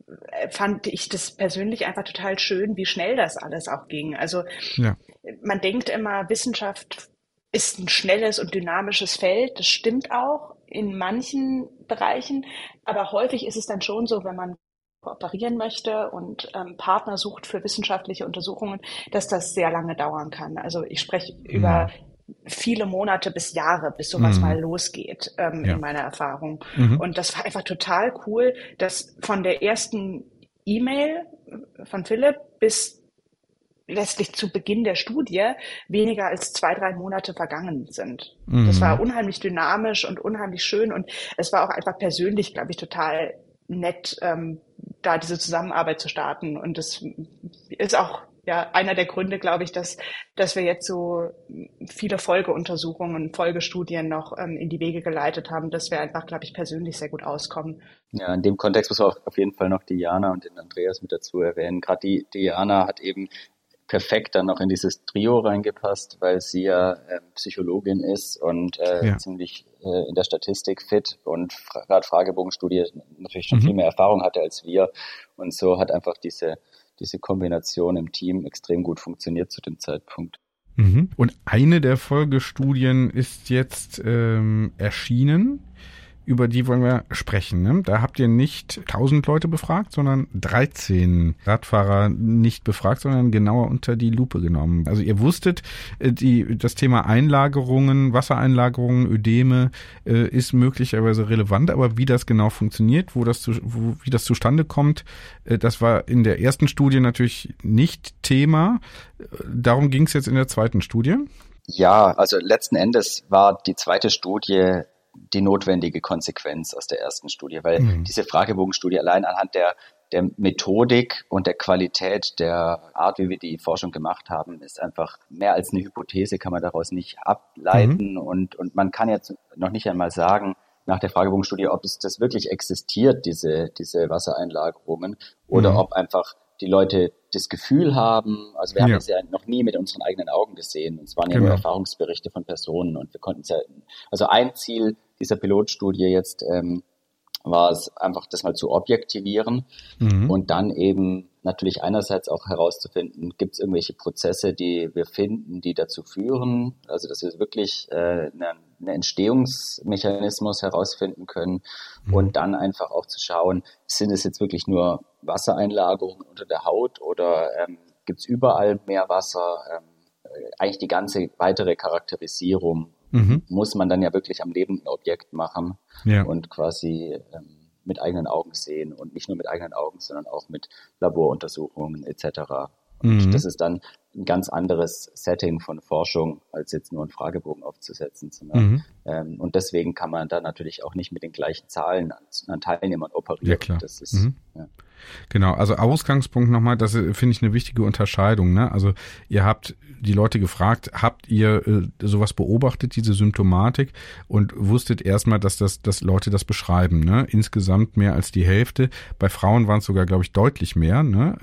fand ich das persönlich einfach total schön, wie schnell das alles auch ging. Also ja. Man denkt immer, Wissenschaft ist ein schnelles und dynamisches Feld. Das stimmt auch in manchen Bereichen. Aber häufig ist es dann schon so, wenn man kooperieren möchte und ähm, Partner sucht für wissenschaftliche Untersuchungen, dass das sehr lange dauern kann. Also ich spreche ja. über viele Monate bis Jahre, bis sowas mhm. mal losgeht, ähm, ja. in meiner Erfahrung. Mhm. Und das war einfach total cool, dass von der ersten E-Mail von Philipp bis letztlich zu Beginn der Studie weniger als zwei, drei Monate vergangen sind. Mhm. Das war unheimlich dynamisch und unheimlich schön und es war auch einfach persönlich, glaube ich, total nett, ähm, da diese Zusammenarbeit zu starten. Und das ist auch ja einer der Gründe, glaube ich, dass dass wir jetzt so viele Folgeuntersuchungen, Folgestudien noch ähm, in die Wege geleitet haben, dass wir einfach, glaube ich, persönlich sehr gut auskommen. Ja, in dem Kontext muss man auch auf jeden Fall noch die Jana und den Andreas mit dazu erwähnen. Gerade die, die Jana hat eben perfekt dann noch in dieses Trio reingepasst, weil sie ja äh, Psychologin ist und äh, ja. ziemlich äh, in der Statistik fit und gerade Fragebogenstudie natürlich schon mhm. viel mehr Erfahrung hatte als wir. Und so hat einfach diese diese Kombination im Team extrem gut funktioniert zu dem Zeitpunkt. Mhm. Und eine der Folgestudien ist jetzt ähm, erschienen. Über die wollen wir sprechen. Ne? Da habt ihr nicht tausend Leute befragt, sondern dreizehn Radfahrer nicht befragt, sondern genauer unter die Lupe genommen. Also ihr wusstet, die, das Thema Einlagerungen, Wassereinlagerungen, Ödeme äh, ist möglicherweise relevant, aber wie das genau funktioniert, wo das zu, wo, wie das zustande kommt, äh, das war in der ersten Studie natürlich nicht Thema. Darum ging es jetzt in der zweiten Studie. Ja, also letzten Endes war die zweite Studie die notwendige Konsequenz aus der ersten Studie, weil mhm. diese Fragebogenstudie allein anhand der, der Methodik und der Qualität der Art, wie wir die Forschung gemacht haben, ist einfach mehr als eine Hypothese, kann man daraus nicht ableiten mhm. und, und man kann jetzt noch nicht einmal sagen, nach der Fragebogenstudie, ob es das wirklich existiert, diese, diese Wassereinlagerungen, oder mhm. ob einfach die Leute das Gefühl haben, also wir haben ja. das ja noch nie mit unseren eigenen Augen gesehen. Und es waren ja genau. nur Erfahrungsberichte von Personen und wir konnten es ja, also ein Ziel dieser Pilotstudie jetzt ähm, war es einfach, das mal zu objektivieren mhm. und dann eben natürlich einerseits auch herauszufinden, gibt es irgendwelche Prozesse, die wir finden, die dazu führen, also dass wir wirklich äh, einen eine Entstehungsmechanismus herausfinden können mhm. und dann einfach auch zu schauen, sind es jetzt wirklich nur Wassereinlagerungen unter der Haut oder ähm, gibt es überall mehr Wasser? Ähm, eigentlich die ganze weitere Charakterisierung mhm. muss man dann ja wirklich am lebenden Objekt machen ja. und quasi ähm, mit eigenen Augen sehen und nicht nur mit eigenen Augen, sondern auch mit Laboruntersuchungen et cetera. Und mhm. das ist dann ein ganz anderes Setting von Forschung, als jetzt nur einen Fragebogen aufzusetzen. Sondern, mhm. ähm, und deswegen kann man da natürlich auch nicht mit den gleichen Zahlen an, an Teilnehmern operieren. Ja, klar. Das ist, mhm. ja. Genau, also Ausgangspunkt nochmal, das finde ich eine wichtige Unterscheidung. Ne? Also ihr habt die Leute gefragt, habt ihr äh, sowas beobachtet, diese Symptomatik, und wusstet erstmal, dass das, dass Leute das beschreiben. Ne? Insgesamt mehr als die Hälfte. Bei Frauen waren es sogar, glaube ich, deutlich mehr. Ne?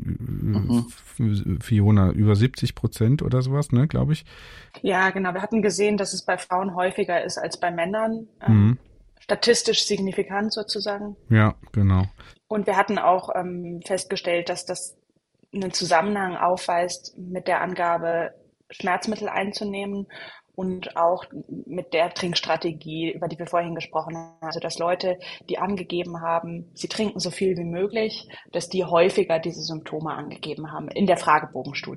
Ähm, mhm. Fiona, über siebzig Prozent oder sowas, ne, glaube ich. Ja, genau. Wir hatten gesehen, dass es bei Frauen häufiger ist als bei Männern. Ähm, mhm. Statistisch signifikant sozusagen. Ja, genau. Und wir hatten auch ähm, festgestellt, dass das einen Zusammenhang aufweist mit der Angabe, Schmerzmittel einzunehmen und auch mit der Trinkstrategie, über die wir vorhin gesprochen haben. Also dass Leute, die angegeben haben, sie trinken so viel wie möglich, dass die häufiger diese Symptome angegeben haben in der Fragebogenstudie.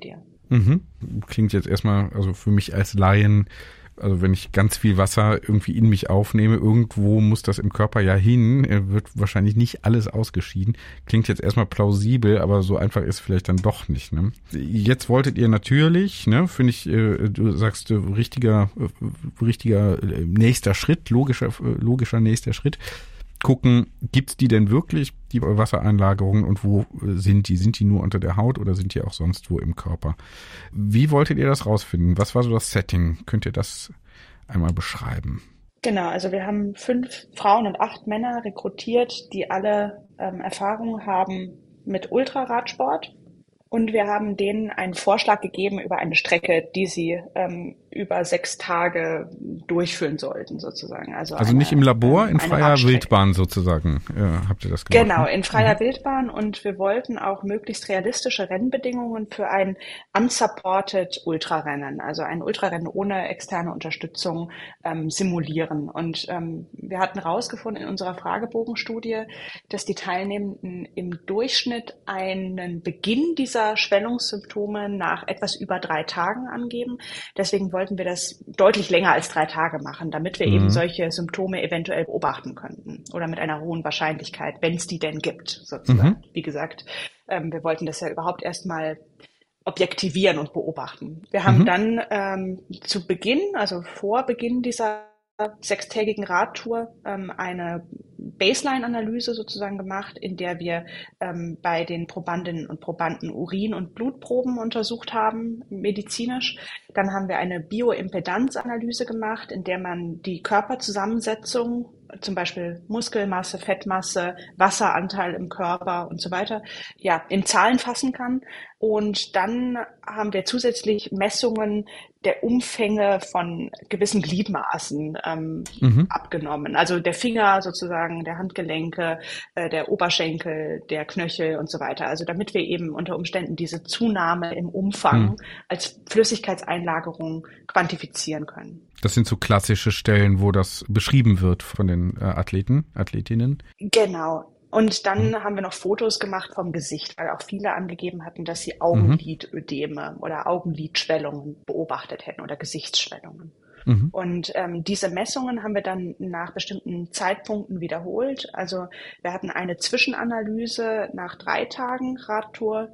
Mhm. Klingt jetzt erstmal, also für mich als Laien, also wenn ich ganz viel Wasser irgendwie in mich aufnehme, irgendwo muss das im Körper ja hin, wird wahrscheinlich nicht alles ausgeschieden. Klingt jetzt erstmal plausibel, aber so einfach ist vielleicht dann doch nicht. Ne? Jetzt wolltet ihr natürlich, ne, finde ich, du sagst, richtiger, richtiger nächster Schritt, logischer, logischer nächster Schritt, gucken, gibt's die denn wirklich, die Wassereinlagerungen, und wo sind die? Sind die nur unter der Haut oder sind die auch sonst wo im Körper? Wie wolltet ihr das rausfinden? Was war so das Setting? Könnt ihr das einmal beschreiben? Genau, also wir haben fünf Frauen und acht Männer rekrutiert, die alle ähm, Erfahrung haben mit Ultraradsport. Und wir haben denen einen Vorschlag gegeben über eine Strecke, die sie ähm, über sechs Tage durchführen sollten, sozusagen. Also, also eine, nicht im Labor, ähm, in freier Wildbahn sozusagen, ja, habt ihr das gemacht? Genau, ne? in freier mhm. Wildbahn, und wir wollten auch möglichst realistische Rennbedingungen für ein unsupported Ultrarennen, also ein Ultrarennen ohne externe Unterstützung ähm, simulieren. Und ähm, wir hatten herausgefunden in unserer Fragebogenstudie, dass die Teilnehmenden im Durchschnitt einen Beginn dieser Schwellungssymptome nach etwas über drei Tagen angeben. Deswegen wollten wir das deutlich länger als drei Tage machen, damit wir mhm. eben solche Symptome eventuell beobachten könnten oder mit einer hohen Wahrscheinlichkeit, wenn es die denn gibt, sozusagen. Mhm. Wie gesagt, ähm, wir wollten das ja überhaupt erstmal objektivieren und beobachten. Wir haben mhm. dann ähm, zu Beginn, also vor Beginn dieser sechstägigen Radtour ähm, eine Baseline-Analyse sozusagen gemacht, in der wir ähm, bei den Probandinnen und Probanden Urin- und Blutproben untersucht haben, medizinisch. Dann haben wir eine Bioimpedanzanalyse gemacht, in der man die Körperzusammensetzung, zum Beispiel Muskelmasse, Fettmasse, Wasseranteil im Körper und so weiter, ja, in Zahlen fassen kann. Und dann haben wir zusätzlich Messungen der Umfänge von gewissen Gliedmaßen ähm, mhm. abgenommen. Also der Finger sozusagen, der Handgelenke, äh, der Oberschenkel, der Knöchel und so weiter. Also damit wir eben unter Umständen diese Zunahme im Umfang mhm. als Flüssigkeitseinlagerung quantifizieren können. Das sind so klassische Stellen, wo das beschrieben wird von den äh, Athleten, Athletinnen? Genau. Und dann mhm. haben wir noch Fotos gemacht vom Gesicht, weil auch viele angegeben hatten, dass sie Augenlidödeme mhm. oder Augenlidschwellungen beobachtet hätten oder Gesichtsschwellungen. Mhm. Und ähm, diese Messungen haben wir dann nach bestimmten Zeitpunkten wiederholt. Also wir hatten eine Zwischenanalyse nach drei Tagen Radtour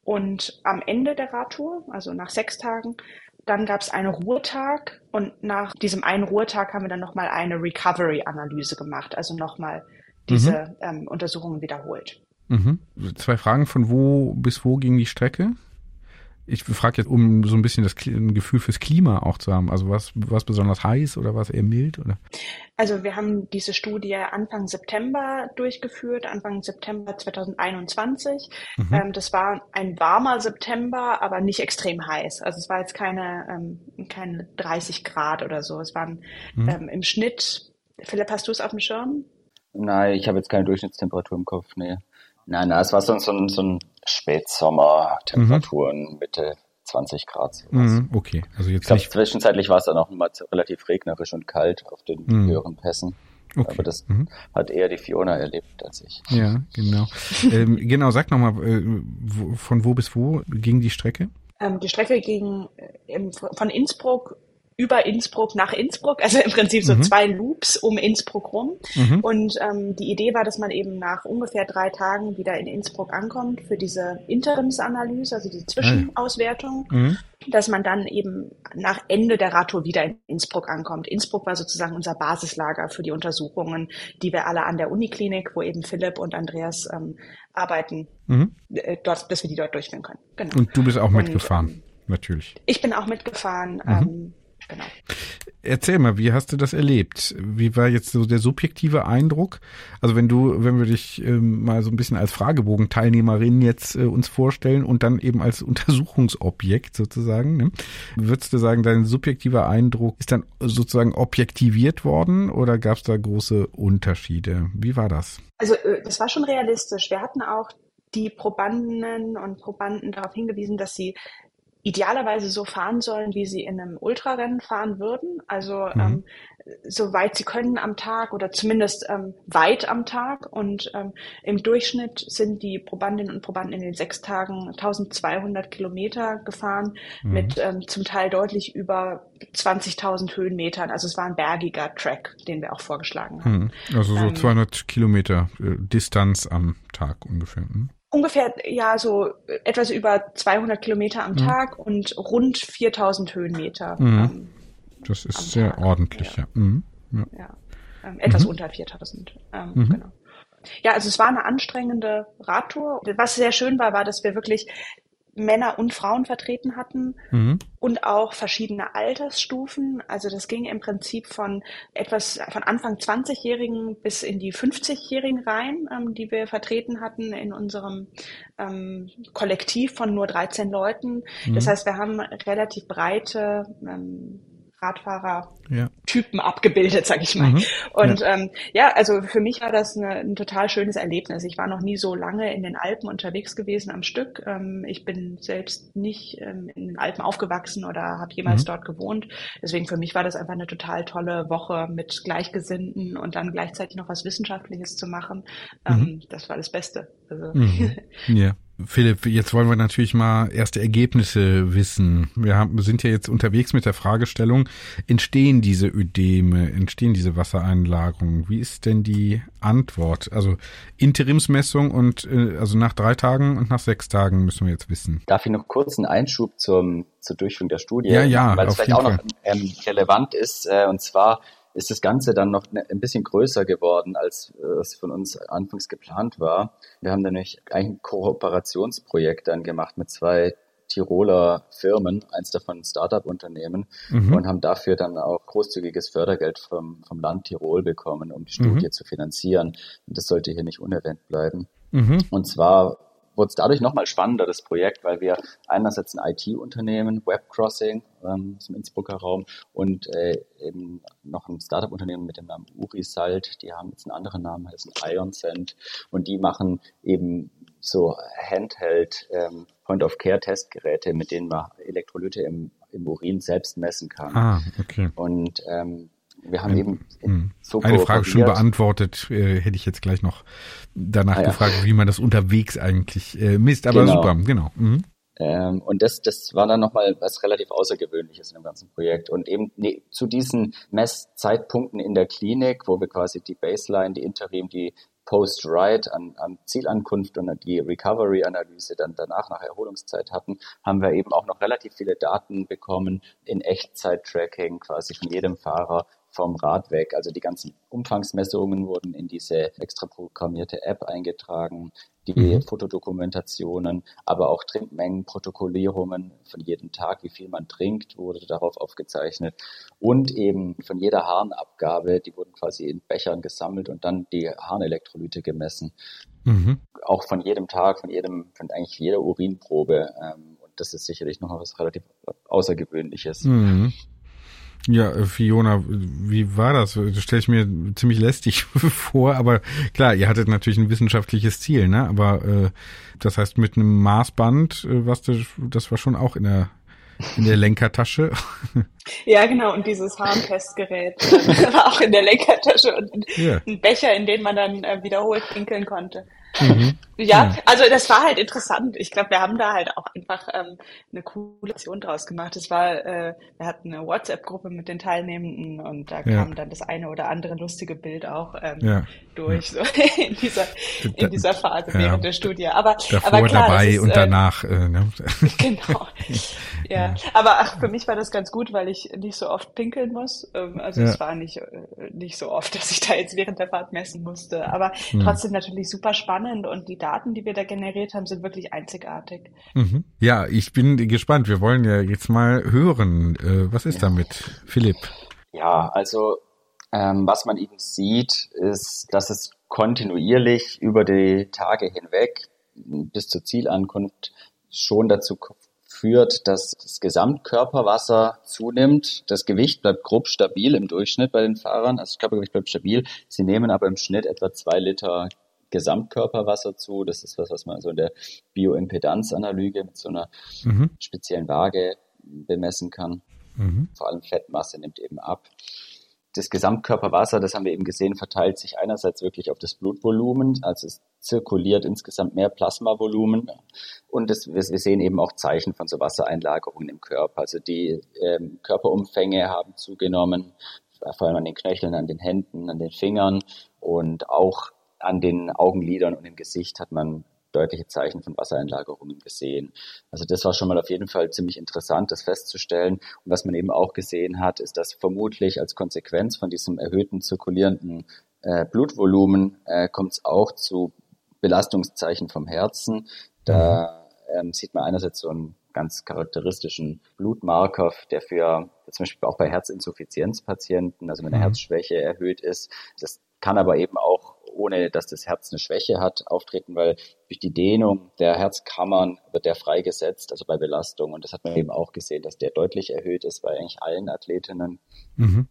und am Ende der Radtour, also nach sechs Tagen, dann gab es einen Ruhetag, und nach diesem einen Ruhetag haben wir dann nochmal eine Recovery-Analyse gemacht, also nochmal diese mhm. ähm, Untersuchungen wiederholt. Mhm. Zwei Fragen, von wo bis wo ging die Strecke? Ich frage jetzt, um so ein bisschen das ein Gefühl fürs Klima auch zu haben. Also was was besonders heiß oder was eher mild? Oder? Also wir haben diese Studie Anfang September durchgeführt, Anfang September zweitausendeinundzwanzig. Mhm. Ähm, das war ein warmer September, aber nicht extrem heiß. Also es war jetzt keine, ähm, keine dreißig Grad oder so. Es waren mhm. ähm, im Schnitt, Philipp, hast du es auf dem Schirm? Nein, ich habe jetzt keine Durchschnittstemperatur im Kopf, nee. Nein, nein, es war so, so ein, so ein Spätsommer, Temperaturen mhm. Mitte zwanzig Grad. Sowas. Mhm, okay, also jetzt ich glaube, nicht. Zwischenzeitlich war es dann auch mal relativ regnerisch und kalt auf den mhm. höheren Pässen. Okay. Aber das mhm. hat eher die Fiona erlebt als ich. Ja, genau. ähm, genau, sag nochmal, äh, wo, von wo bis wo ging die Strecke? Ähm, die Strecke ging im, von Innsbruck über Innsbruck nach Innsbruck, also im Prinzip so mhm. zwei Loops um Innsbruck rum. Mhm. Und ähm, die Idee war, dass man eben nach ungefähr drei Tagen wieder in Innsbruck ankommt für diese Interimsanalyse, also die Zwischenauswertung, mhm. dass man dann eben nach Ende der Radtour wieder in Innsbruck ankommt. Innsbruck war sozusagen unser Basislager für die Untersuchungen, die wir alle an der Uniklinik, wo eben Philipp und Andreas ähm, arbeiten, mhm. äh, dort, dass wir die dort durchführen können. Genau. Und du bist auch und, mitgefahren, ähm, natürlich. Ich bin auch mitgefahren, mhm. ähm, Genau. Erzähl mal, wie hast du das erlebt? Wie war jetzt so der subjektive Eindruck? Also wenn du, wenn wir dich ähm, mal so ein bisschen als Fragebogen-Teilnehmerin jetzt äh, uns vorstellen und dann eben als Untersuchungsobjekt sozusagen, ne? Würdest du sagen, dein subjektiver Eindruck ist dann sozusagen objektiviert worden oder gab es da große Unterschiede? Wie war das? Also äh, das war schon realistisch. Wir hatten auch die Probandinnen und Probanden darauf hingewiesen, dass sie idealerweise so fahren sollen, wie sie in einem Ultrarennen fahren würden. Also Mhm. ähm, so weit sie können am Tag oder zumindest ähm, weit am Tag. Und ähm, im Durchschnitt sind die Probandinnen und Probanden in den sechs Tagen eintausendzweihundert Kilometer gefahren Mhm. mit ähm, zum Teil deutlich über zwanzigtausend Höhenmetern. Also es war ein bergiger Track, den wir auch vorgeschlagen haben. Mhm. Also so Ähm, zweihundert Kilometer äh, Distanz am Tag ungefähr. Mhm. Ungefähr, ja, so etwas über zweihundert Kilometer am Mhm. Tag und rund viertausend Höhenmeter. Mhm. Ähm, Das ist am sehr Tag. ordentlich, ja. Ja, Mhm. Ja. ja. Ähm, etwas Mhm. unter viertausend. Ähm, Mhm. Genau. Ja, also es war eine anstrengende Radtour. Was sehr schön war, war, dass wir wirklich Männer und Frauen vertreten hatten Mhm. und auch verschiedene Altersstufen. Also das ging im Prinzip von etwas von Anfang zwanzigjährigen bis in die fünfzigjährigen rein, ähm, die wir vertreten hatten in unserem ähm, Kollektiv von nur dreizehn Leuten. Das Mhm. heißt, wir haben relativ breite ähm, Radfahrer-Typen Ja. abgebildet, sag ich mal. Mhm. Und Ja. ähm, ja, also für mich war das eine, ein total schönes Erlebnis. Ich war noch nie so lange in den Alpen unterwegs gewesen am Stück. Ähm, ich bin selbst nicht ähm, in den Alpen aufgewachsen oder habe jemals Mhm. dort gewohnt. Deswegen für mich war das einfach eine total tolle Woche mit Gleichgesinnten und dann gleichzeitig noch was Wissenschaftliches zu machen. Mhm. Ähm, das war das Beste. Also Mhm. Ja. Philipp, jetzt wollen wir natürlich mal erste Ergebnisse wissen. Wir haben, sind ja jetzt unterwegs mit der Fragestellung, entstehen diese Ödeme, entstehen diese Wassereinlagerungen? Wie ist denn die Antwort? Also Interimsmessung und äh, also nach drei Tagen und nach sechs Tagen müssen wir jetzt wissen. Darf ich noch kurz einen Einschub zum, zur Durchführung der Studie Ja, ja, machen, weil es auf vielleicht jeden auch noch Fall. ähm, relevant ist. Äh, und zwar ist das Ganze dann noch ne, ein bisschen größer geworden, als äh, es von uns anfangs geplant war. Wir haben dann nämlich eigentlich ein Kooperationsprojekt dann gemacht mit zwei Tiroler Firmen, eins davon ein Start-up-Unternehmen, Mhm. und haben dafür dann auch großzügiges Fördergeld vom, vom Land Tirol bekommen, um die Studie Mhm. zu finanzieren. Und das sollte hier nicht unerwähnt bleiben. Mhm. Und zwar wurde es dadurch nochmal spannender, das Projekt, weil wir einerseits ein I T-Unternehmen, Webcrossing ähm, aus dem Innsbrucker Raum, und äh, eben noch ein Startup-Unternehmen mit dem Namen Urisalt, die haben jetzt einen anderen Namen, heißen IonSend, und die machen eben so Handheld ähm, Point-of-Care-Testgeräte, mit denen man Elektrolyte im, im Urin selbst messen kann. Ah, okay. Und ähm, wir haben Ein, eben hm. so Eine Frage schon kooperiert. beantwortet, äh, hätte ich jetzt gleich noch danach Ah, ja. gefragt, wie man das unterwegs eigentlich äh, misst, aber Genau. super, genau. Mhm. Ähm, und das, das war dann nochmal was relativ Außergewöhnliches in dem ganzen Projekt. Und eben nee, zu diesen Messzeitpunkten in der Klinik, wo wir quasi die Baseline, die Interim, die Post-Ride an, an Zielankunft und die Recovery-Analyse dann danach nach Erholungszeit hatten, haben wir eben auch noch relativ viele Daten bekommen in Echtzeit-Tracking quasi von jedem Fahrer vom Rad weg. Also die ganzen Umfangsmessungen wurden in diese extra programmierte App eingetragen, die Mhm. Fotodokumentationen, aber auch Trinkmengenprotokollierungen von jedem Tag, wie viel man trinkt, wurde darauf aufgezeichnet. Und eben von jeder Harnabgabe, die wurden quasi in Bechern gesammelt und dann die Harnelektrolyte gemessen. Mhm. Auch von jedem Tag, von jedem, von eigentlich jeder Urinprobe. Ähm, und das ist sicherlich noch was relativ Außergewöhnliches. Mhm. Ja, äh, Fiona, wie war das? Das stelle ich mir ziemlich lästig vor, aber klar, ihr hattet natürlich ein wissenschaftliches Ziel, ne? Aber äh, das heißt, mit einem Maßband, äh, was das, das war schon auch in der in der Lenkertasche. Ja, genau. Und dieses Harntestgerät äh, war auch in der Lenkertasche und Ja. ein Becher, in den man dann äh, wiederholt pinkeln konnte. Mhm. Ja, Ja. also das war halt interessant. Ich glaube, wir haben da halt auch einfach ähm, eine coole Aktion draus gemacht. Es war, äh, wir hatten eine WhatsApp-Gruppe mit den Teilnehmenden und da Ja. kam dann das eine oder andere lustige Bild auch ähm, Ja. durch so in dieser in dieser Phase Ja. während der Studie. Aber Davor, aber klar, dabei das ist, und äh, danach. Äh, ne? Genau. Ja, aber ach, für mich war das ganz gut, weil ich nicht so oft pinkeln muss. Ähm, Also Ja. es war nicht äh, nicht so oft, dass ich da jetzt während der Fahrt messen musste. Aber Hm. trotzdem natürlich super spannend und die Daten, die wir da generiert haben, sind wirklich einzigartig. Mhm. Ja, ich bin gespannt. Wir wollen ja jetzt mal hören. Äh, was ist damit, Philipp? Ja, also ähm, was man eben sieht, ist, dass es kontinuierlich über die Tage hinweg bis zur Zielankunft schon dazu führt, dass das Gesamtkörperwasser zunimmt. Das Gewicht bleibt grob stabil im Durchschnitt bei den Fahrern. Also das Körpergewicht bleibt stabil. Sie nehmen aber im Schnitt etwa zwei Liter Gesamtkörperwasser zu. Das ist was, was man so in der Bioimpedanzanalyse mit so einer Mhm. speziellen Waage bemessen kann. Mhm. Vor allem Fettmasse nimmt eben ab. Das Gesamtkörperwasser, das haben wir eben gesehen, verteilt sich einerseits wirklich auf das Blutvolumen, also es zirkuliert insgesamt mehr Plasmavolumen und das, wir sehen eben auch Zeichen von so Wassereinlagerungen im Körper. Also die ähm, Körperumfänge haben zugenommen, vor allem an den Knöcheln, an den Händen, an den Fingern und auch an den Augenlidern und im Gesicht hat man deutliche Zeichen von Wassereinlagerungen gesehen. Also das war schon mal auf jeden Fall ziemlich interessant, das festzustellen. Und was man eben auch gesehen hat, ist, dass vermutlich als Konsequenz von diesem erhöhten zirkulierenden äh, Blutvolumen äh, kommt es auch zu Belastungszeichen vom Herzen. Da ähm, sieht man einerseits so einen ganz charakteristischen Blutmarker, der für zum Beispiel auch bei Herzinsuffizienzpatienten, also wenn eine Mhm. Herzschwäche erhöht ist, das kann aber eben auch, ohne dass das Herz eine Schwäche hat, auftreten, weil durch die Dehnung der Herzkammern wird der freigesetzt, also bei Belastung. Und das hat man eben auch gesehen, dass der deutlich erhöht ist bei eigentlich allen Athletinnen. Mhm.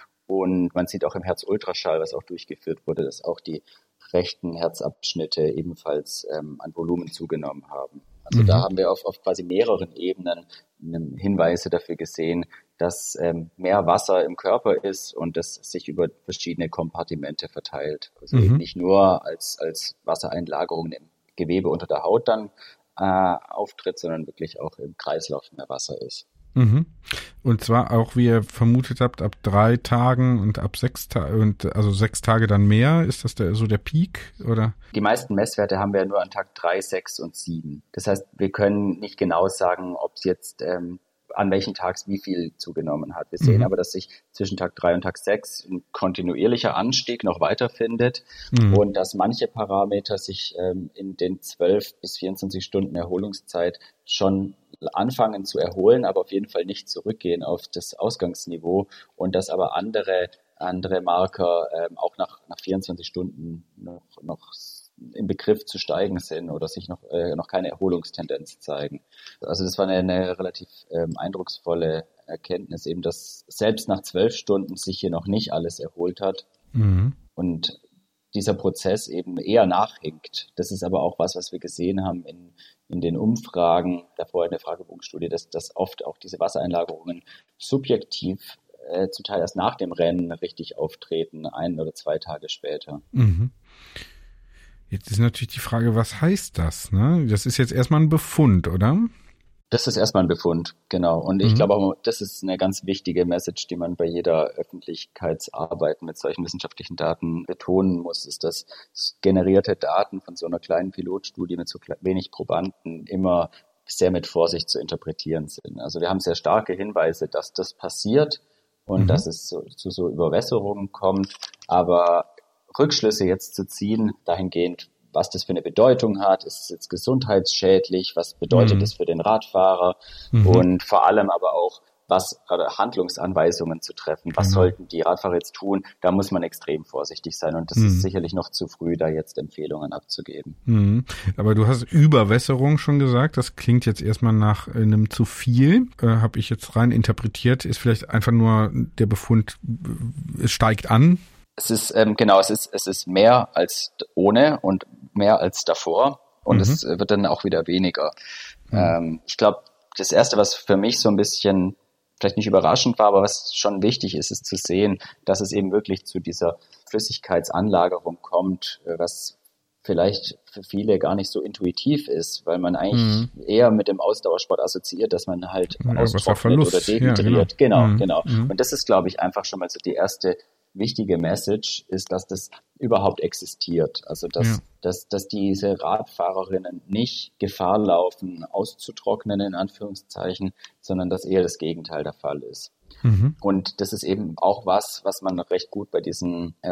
Und man sieht auch im Herzultraschall, was auch durchgeführt wurde, dass auch die rechten Herzabschnitte ebenfalls ähm, an Volumen zugenommen haben. Also Mhm. da haben wir auf, auf quasi mehreren Ebenen ähm, Hinweise dafür gesehen, dass ähm, mehr Wasser im Körper ist und das sich über verschiedene Kompartimente verteilt. Also Mhm. eben nicht nur als, als Wassereinlagerung im Gewebe unter der Haut dann äh, auftritt, sondern wirklich auch im Kreislauf mehr Wasser ist. Mhm. Und zwar auch, wie ihr vermutet habt, ab drei Tagen und ab sechs Tagen, und also sechs Tage dann mehr. Ist das der, so der Peak, oder? Die meisten Messwerte haben wir nur an Tag drei, sechs und sieben. Das heißt, wir können nicht genau sagen, ob es jetzt ähm, an welchen Tags wie viel zugenommen hat. Wir sehen Mhm. aber, dass sich zwischen Tag drei und Tag sechs ein kontinuierlicher Anstieg noch weiter findet Mhm. und dass manche Parameter sich ähm, in den zwölf bis vierundzwanzig Stunden Erholungszeit schon anfangen zu erholen, aber auf jeden Fall nicht zurückgehen auf das Ausgangsniveau und dass aber andere andere Marker ähm, auch nach nach vierundzwanzig Stunden noch noch im Begriff zu steigen sind oder sich noch äh, noch keine Erholungstendenz zeigen. Also das war eine, eine relativ ähm, eindrucksvolle Erkenntnis, eben dass selbst nach zwölf Stunden sich hier noch nicht alles erholt hat Mhm. und dieser Prozess eben eher nachhinkt. Das ist aber auch was, was wir gesehen haben in in den Umfragen, davor in der Fragebogenstudie, dass, dass oft auch diese Wassereinlagerungen subjektiv äh, zum Teil erst nach dem Rennen richtig auftreten, ein oder zwei Tage später. Mhm. Jetzt ist natürlich die Frage, was heißt das, ne? Das ist jetzt erstmal ein Befund, oder? Das ist erstmal ein Befund, genau. Und ich Mhm. glaube auch, das ist eine ganz wichtige Message, die man bei jeder Öffentlichkeitsarbeit mit solchen wissenschaftlichen Daten betonen muss, ist, dass generierte Daten von so einer kleinen Pilotstudie mit so wenig Probanden immer sehr mit Vorsicht zu interpretieren sind. Also wir haben sehr starke Hinweise, dass das passiert und Mhm. dass es so, zu so Überwässerungen kommt, aber Rückschlüsse jetzt zu ziehen, dahingehend, was das für eine Bedeutung hat, ist es jetzt gesundheitsschädlich, was bedeutet Mhm. das für den Radfahrer Mhm. und vor allem aber auch, was oder Handlungsanweisungen zu treffen, was Genau. sollten die Radfahrer jetzt tun, da muss man extrem vorsichtig sein und das Mhm. ist sicherlich noch zu früh, da jetzt Empfehlungen abzugeben. Mhm. Aber du hast Überwässerung schon gesagt, das klingt jetzt erstmal nach äh, einem zu viel, äh, habe ich jetzt rein interpretiert, ist vielleicht einfach nur der Befund, äh, es steigt an. Es ist, ähm, genau, es ist, es ist mehr als ohne und mehr als davor und Mhm. es wird dann auch wieder weniger. Mhm. Ähm, ich glaube, das Erste, was für mich so ein bisschen vielleicht nicht überraschend war, aber was schon wichtig ist, ist zu sehen, dass es eben wirklich zu dieser Flüssigkeitsanlagerung kommt, äh, was vielleicht für viele gar nicht so intuitiv ist, weil man eigentlich Mhm. eher mit dem Ausdauersport assoziiert, dass man halt Ja, austrocknet oder Wasserverlust. Ja, dehydriert. genau. Genau, Mhm. genau. Mhm. Und das ist, glaube ich, einfach schon mal so die erste wichtige Message, ist, dass das überhaupt existiert. Also, dass, Ja. dass, dass diese Radfahrerinnen nicht Gefahr laufen, auszutrocknen, in Anführungszeichen, sondern dass eher das Gegenteil der Fall ist. Mhm. Und das ist eben auch was, was man recht gut bei diesen äh,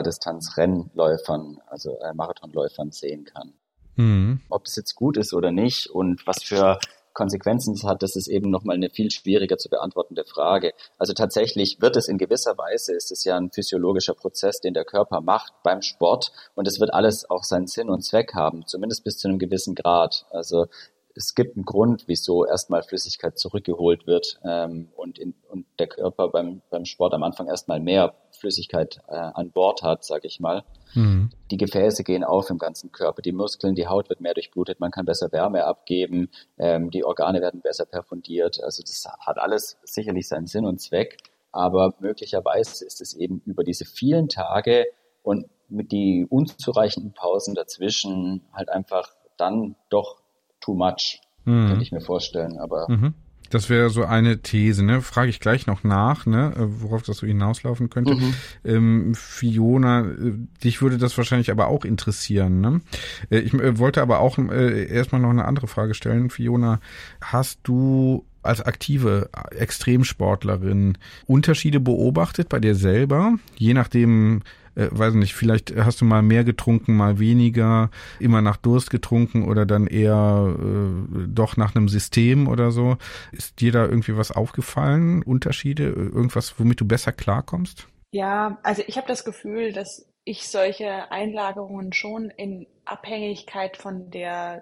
Ultradistanz-Rennläufern, also äh, Marathonläufern sehen kann. Mhm. Ob es jetzt gut ist oder nicht und was für Konsequenzen es hat, das ist eben nochmal eine viel schwieriger zu beantwortende Frage. Also tatsächlich wird es in gewisser Weise, ist es ja ein physiologischer Prozess, den der Körper macht beim Sport und es wird alles auch seinen Sinn und Zweck haben, zumindest bis zu einem gewissen Grad. Also es gibt einen Grund, wieso erstmal Flüssigkeit zurückgeholt wird ähm, und, in, und der Körper beim, beim Sport am Anfang erstmal mehr Flüssigkeit äh, an Bord hat, sage ich mal. Mhm. Die Gefäße gehen auf im ganzen Körper, die Muskeln, die Haut wird mehr durchblutet, man kann besser Wärme abgeben, ähm, die Organe werden besser perfundiert. Also das hat alles sicherlich seinen Sinn und Zweck, aber möglicherweise ist es eben über diese vielen Tage und mit die unzureichenden Pausen dazwischen halt einfach dann doch too much, mhm. könnte ich mir vorstellen. Aber mhm. Das wäre so eine These, ne? Frage ich gleich noch nach, ne? Worauf das so hinauslaufen könnte. Mhm. Ähm, Fiona, dich würde das wahrscheinlich aber auch interessieren, ne? Ich äh, wollte aber auch äh, erstmal noch eine andere Frage stellen. Fiona, hast du als aktive Extremsportlerin Unterschiede beobachtet bei dir selber? Je nachdem, äh, weiß nicht, vielleicht hast du mal mehr getrunken, mal weniger, immer nach Durst getrunken oder dann eher äh, doch nach einem System oder so. Ist dir da irgendwie was aufgefallen? Unterschiede? Irgendwas, womit du besser klarkommst? Ja, also ich habe das Gefühl, dass ich solche Einlagerungen schon in Abhängigkeit von der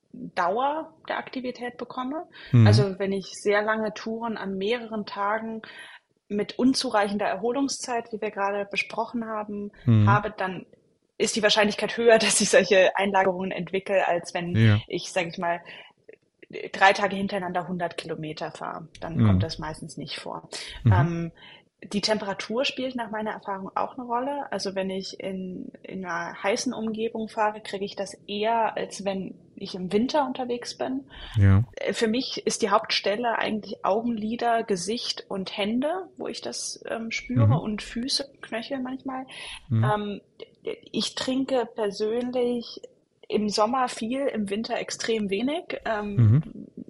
Dauer der Aktivität bekomme. Mhm. Also wenn ich sehr lange Touren an mehreren Tagen mit unzureichender Erholungszeit, wie wir gerade besprochen haben, mhm. habe, dann ist die Wahrscheinlichkeit höher, dass ich solche Einlagerungen entwickle, als wenn ja. ich, sage ich mal, drei Tage hintereinander hundert Kilometer fahre. Dann mhm. kommt das meistens nicht vor. Mhm. Ähm, Die Temperatur spielt nach meiner Erfahrung auch eine Rolle. Also wenn ich in, in einer heißen Umgebung fahre, kriege ich das eher, als wenn ich im Winter unterwegs bin. Ja. Für mich ist die Hauptstelle eigentlich Augenlider, Gesicht und Hände, wo ich das ähm, spüre, mhm. und Füße, Knöchel manchmal. Mhm. Ähm, ich trinke persönlich im Sommer viel, im Winter extrem wenig. Ähm, mhm.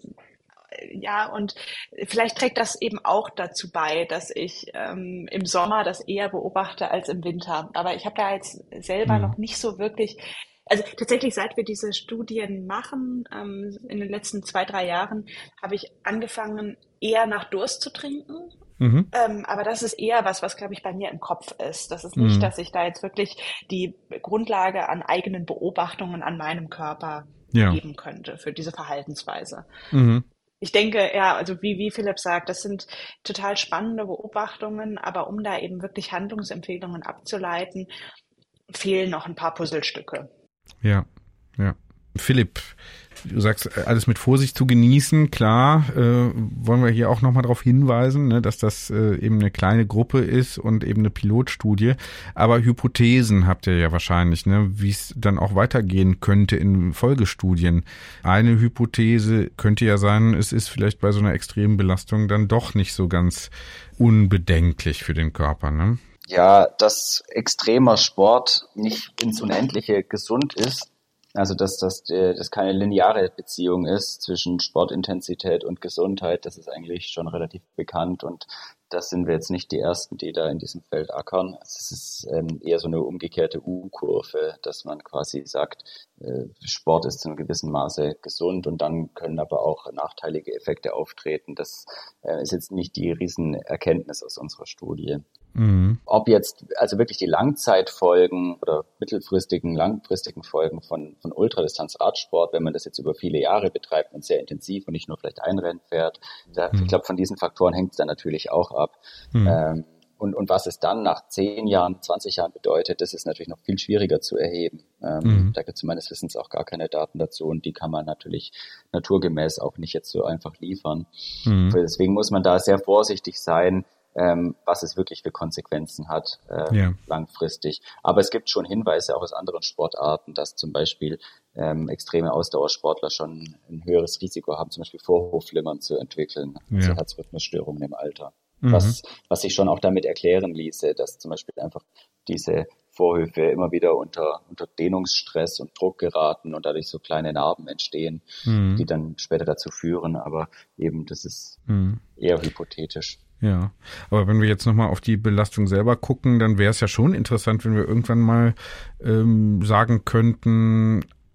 Ja, und vielleicht trägt das eben auch dazu bei, dass ich ähm, im Sommer das eher beobachte als im Winter. Aber ich habe da jetzt selber mhm. noch nicht so wirklich, also tatsächlich seit wir diese Studien machen, ähm, in den letzten zwei, drei Jahren, habe ich angefangen, eher nach Durst zu trinken. Mhm. Ähm, aber das ist eher was, was, glaube ich, bei mir im Kopf ist. Das ist nicht, mhm. dass ich da jetzt wirklich die Grundlage an eigenen Beobachtungen an meinem Körper ja. geben könnte für diese Verhaltensweise. Mhm. Ich denke, ja, also wie, wie Philipp sagt, das sind total spannende Beobachtungen, aber um da eben wirklich Handlungsempfehlungen abzuleiten, fehlen noch ein paar Puzzlestücke. Ja, ja. Philipp, du sagst, alles mit Vorsicht zu genießen, klar, äh, wollen wir hier auch nochmal darauf hinweisen, ne, dass das äh, eben eine kleine Gruppe ist und eben eine Pilotstudie, aber Hypothesen habt ihr ja wahrscheinlich, ne, wie es dann auch weitergehen könnte in Folgestudien. Eine Hypothese könnte ja sein, es ist vielleicht bei so einer extremen Belastung dann doch nicht so ganz unbedenklich für den Körper, ne? Ja, dass extremer Sport nicht ins Unendliche gesund ist, also dass das dass keine lineare Beziehung ist zwischen Sportintensität und Gesundheit, das ist eigentlich schon relativ bekannt und das sind wir jetzt nicht die Ersten, die da in diesem Feld ackern. Es ist ähm, eher so eine umgekehrte U-Kurve, dass man quasi sagt, äh, Sport ist zu einem gewissen Maße gesund und dann können aber auch nachteilige Effekte auftreten. Das äh, ist jetzt nicht die Riesenerkenntnis aus unserer Studie. Mhm. Ob jetzt also wirklich die Langzeitfolgen oder mittelfristigen, langfristigen Folgen von, von Ultradistanz-Radsport, wenn man das jetzt über viele Jahre betreibt und sehr intensiv und nicht nur vielleicht ein Rennen fährt, da, mhm. ich glaube, von diesen Faktoren hängt es dann natürlich auch ab. Mhm. Ähm, und, und was es dann nach zehn Jahren, zwanzig Jahren bedeutet, das ist natürlich noch viel schwieriger zu erheben. Ähm, mhm. Da gibt es meines Wissens auch gar keine Daten dazu und die kann man natürlich naturgemäß auch nicht jetzt so einfach liefern. Mhm. Deswegen muss man da sehr vorsichtig sein, Ähm, was es wirklich für Konsequenzen hat, äh, ja. langfristig. Aber es gibt schon Hinweise auch aus anderen Sportarten, dass zum Beispiel ähm, extreme Ausdauersportler schon ein höheres Risiko haben, zum Beispiel Vorhofflimmern zu entwickeln, ja. also Herzrhythmusstörungen im Alter. Mhm. Was, was sich schon auch damit erklären ließe, dass zum Beispiel einfach diese Vorhöfe immer wieder unter, unter Dehnungsstress und Druck geraten und dadurch so kleine Narben entstehen, mhm. die dann später dazu führen. Aber eben, das ist mhm. eher hypothetisch. Ja, aber wenn wir jetzt nochmal auf die Belastung selber gucken, dann wäre es ja schon interessant, wenn wir irgendwann mal ähm, sagen könnten,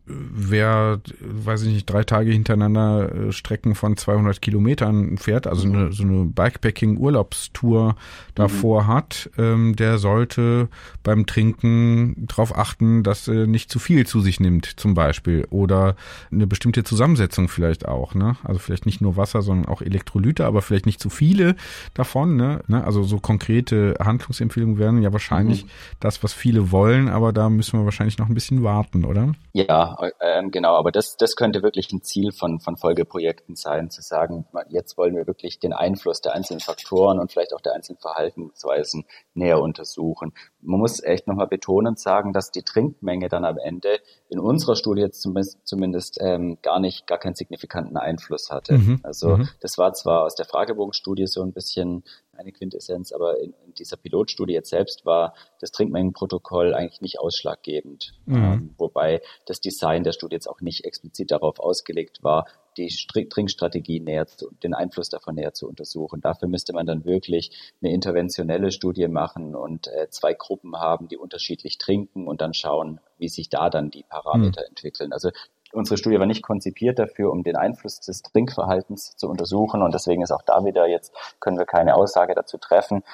wer, weiß ich nicht, drei Tage hintereinander äh, Strecken von zweihundert Kilometern fährt, also mhm. eine, so eine Bikepacking-Urlaubstour davor mhm. hat, ähm, der sollte beim Trinken darauf achten, dass er nicht zu viel zu sich nimmt, zum Beispiel. Oder eine bestimmte Zusammensetzung vielleicht auch, ne? Also vielleicht nicht nur Wasser, sondern auch Elektrolyte, aber vielleicht nicht zu viele davon, ne? Also so konkrete Handlungsempfehlungen wären ja wahrscheinlich mhm. das, was viele wollen, aber da müssen wir wahrscheinlich noch ein bisschen warten, oder? Ja, äh, genau, aber das, das könnte wirklich ein Ziel von, von Folgeprojekten sein, zu sagen, jetzt wollen wir wirklich den Einfluss der einzelnen Faktoren und vielleicht auch der einzelnen Verhaltensweisen näher untersuchen. Man muss echt nochmal betonend sagen, dass die Trinkmenge dann am Ende in unserer Studie jetzt zumindest, zumindest ähm, gar nicht, gar keinen signifikanten Einfluss hatte. Mhm. Also mhm. das war zwar aus der Fragebogenstudie so ein bisschen eine Quintessenz, aber in, in dieser Pilotstudie jetzt selbst war das Trinkmengenprotokoll eigentlich nicht ausschlaggebend. Mhm. Ähm, wobei das Design der Studie jetzt auch nicht explizit darauf ausgelegt war, die Trinkstrategie näher zu, den Einfluss davon näher zu untersuchen. Dafür müsste man dann wirklich eine interventionelle Studie machen und äh, zwei Gruppen haben, die unterschiedlich trinken und dann schauen, wie sich da dann die Parameter mhm. entwickeln. Also unsere Studie war nicht konzipiert dafür, um den Einfluss des Trinkverhaltens zu untersuchen und deswegen ist auch da wieder jetzt, können wir keine Aussage dazu treffen.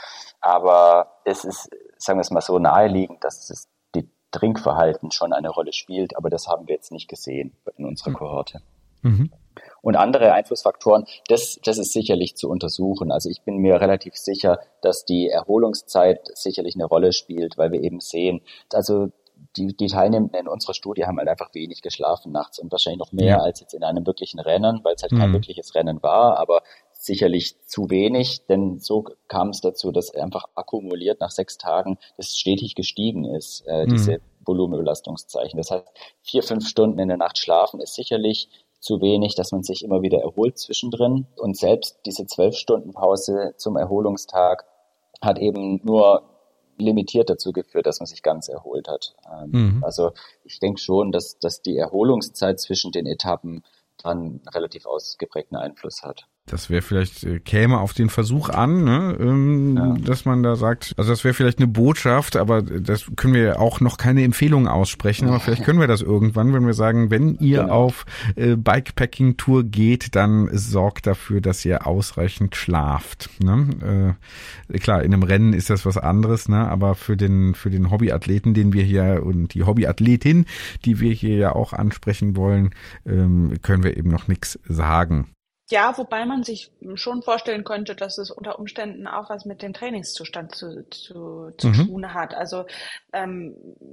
Aber es ist, sagen wir es mal so, naheliegend, dass das die Trinkverhalten schon eine Rolle spielt, aber das haben wir jetzt nicht gesehen in unserer Kohorte. Mhm. Und andere Einflussfaktoren, das, das ist sicherlich zu untersuchen. Also ich bin mir relativ sicher, dass die Erholungszeit sicherlich eine Rolle spielt, weil wir eben sehen, also die, die Teilnehmenden in unserer Studie haben halt einfach wenig geschlafen nachts und wahrscheinlich noch mehr ja. als jetzt in einem wirklichen Rennen, weil es halt mhm. kein wirkliches Rennen war, aber sicherlich zu wenig, denn so kam es dazu, dass einfach akkumuliert nach sechs Tagen das stetig gestiegen ist, äh, mhm. diese Volumenbelastungszeichen. Das heißt, vier, fünf Stunden in der Nacht schlafen ist sicherlich zu wenig, dass man sich immer wieder erholt zwischendrin. Und selbst diese zwölf Stunden Pause zum Erholungstag hat eben nur limitiert dazu geführt, dass man sich ganz erholt hat. Ähm, mhm. Also ich denke schon, dass, dass die Erholungszeit zwischen den Etappen dann relativ ausgeprägten Einfluss hat. Das wäre vielleicht, äh, käme auf den Versuch an, ne, ähm, ja. dass man da sagt, also das wäre vielleicht eine Botschaft, aber das können wir auch noch keine Empfehlungen aussprechen, aber vielleicht können wir das irgendwann, wenn wir sagen, wenn ihr genau. auf äh, Bikepacking-Tour geht, dann sorgt dafür, dass ihr ausreichend schlaft. Ne? Äh, klar, in einem Rennen ist das was anderes, ne, aber für den für den Hobbyathleten, den wir hier und die Hobbyathletin, die wir hier ja auch ansprechen wollen, ähm, können wir eben noch nichts sagen. Ja, wobei man sich schon vorstellen könnte, dass es unter Umständen auch was mit dem Trainingszustand zu, zu, zu mhm. tun hat. Also, ähm,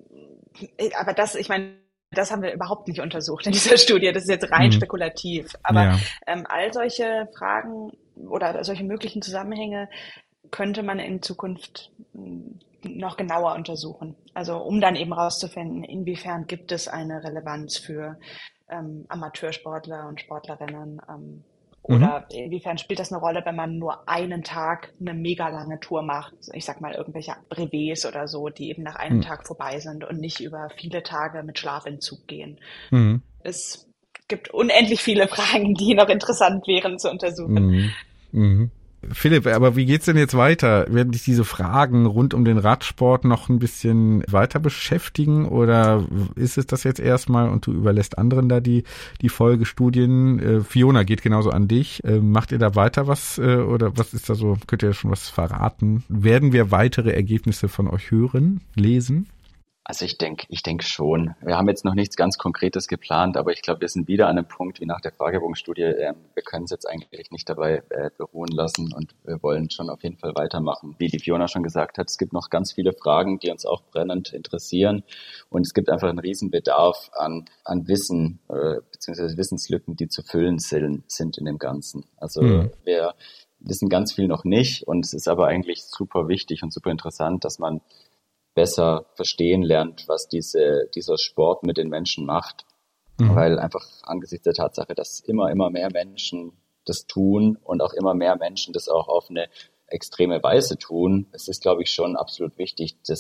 aber das, ich meine, das haben wir überhaupt nicht untersucht in dieser Studie. Das ist jetzt rein mhm. spekulativ. Aber ja. ähm, all solche Fragen oder solche möglichen Zusammenhänge könnte man in Zukunft noch genauer untersuchen. Also, um dann eben rauszufinden, inwiefern gibt es eine Relevanz für ähm, Amateursportler und Sportlerinnen, ähm, oder inwiefern spielt das eine Rolle, wenn man nur einen Tag eine mega lange Tour macht? Ich sag mal irgendwelche Brevets oder so, die eben nach einem mhm. Tag vorbei sind und nicht über viele Tage mit Schlafentzug gehen. Mhm. Es gibt unendlich viele Fragen, die noch interessant wären zu untersuchen. Mhm. Mhm. Philipp, aber wie geht's denn jetzt weiter? Werden dich diese Fragen rund um den Radsport noch ein bisschen weiter beschäftigen oder ist es das jetzt erstmal und du überlässt anderen da die die Folgestudien? Äh, Fiona geht genauso an dich. Äh, macht ihr da weiter was äh, oder was ist da so? Könnt ihr schon was verraten? Werden wir weitere Ergebnisse von euch hören, lesen? Also ich denke, ich denke schon. Wir haben jetzt noch nichts ganz Konkretes geplant, aber ich glaube, wir sind wieder an einem Punkt wie nach der Fragebogenstudie. Äh, wir können es jetzt eigentlich nicht dabei äh, beruhen lassen und wir wollen schon auf jeden Fall weitermachen. Wie die Fiona schon gesagt hat, es gibt noch ganz viele Fragen, die uns auch brennend interessieren und es gibt einfach einen riesen Bedarf an an Wissen äh, beziehungsweise Wissenslücken, die zu füllen sind in dem Ganzen. Also mhm. wir wissen ganz viel noch nicht und es ist aber eigentlich super wichtig und super interessant, dass man besser verstehen lernt, was diese, dieser Sport mit den Menschen macht. Mhm. Weil einfach angesichts der Tatsache, dass immer, immer mehr Menschen das tun und auch immer mehr Menschen das auch auf eine extreme Weise tun, es ist, glaube ich, schon absolut wichtig, das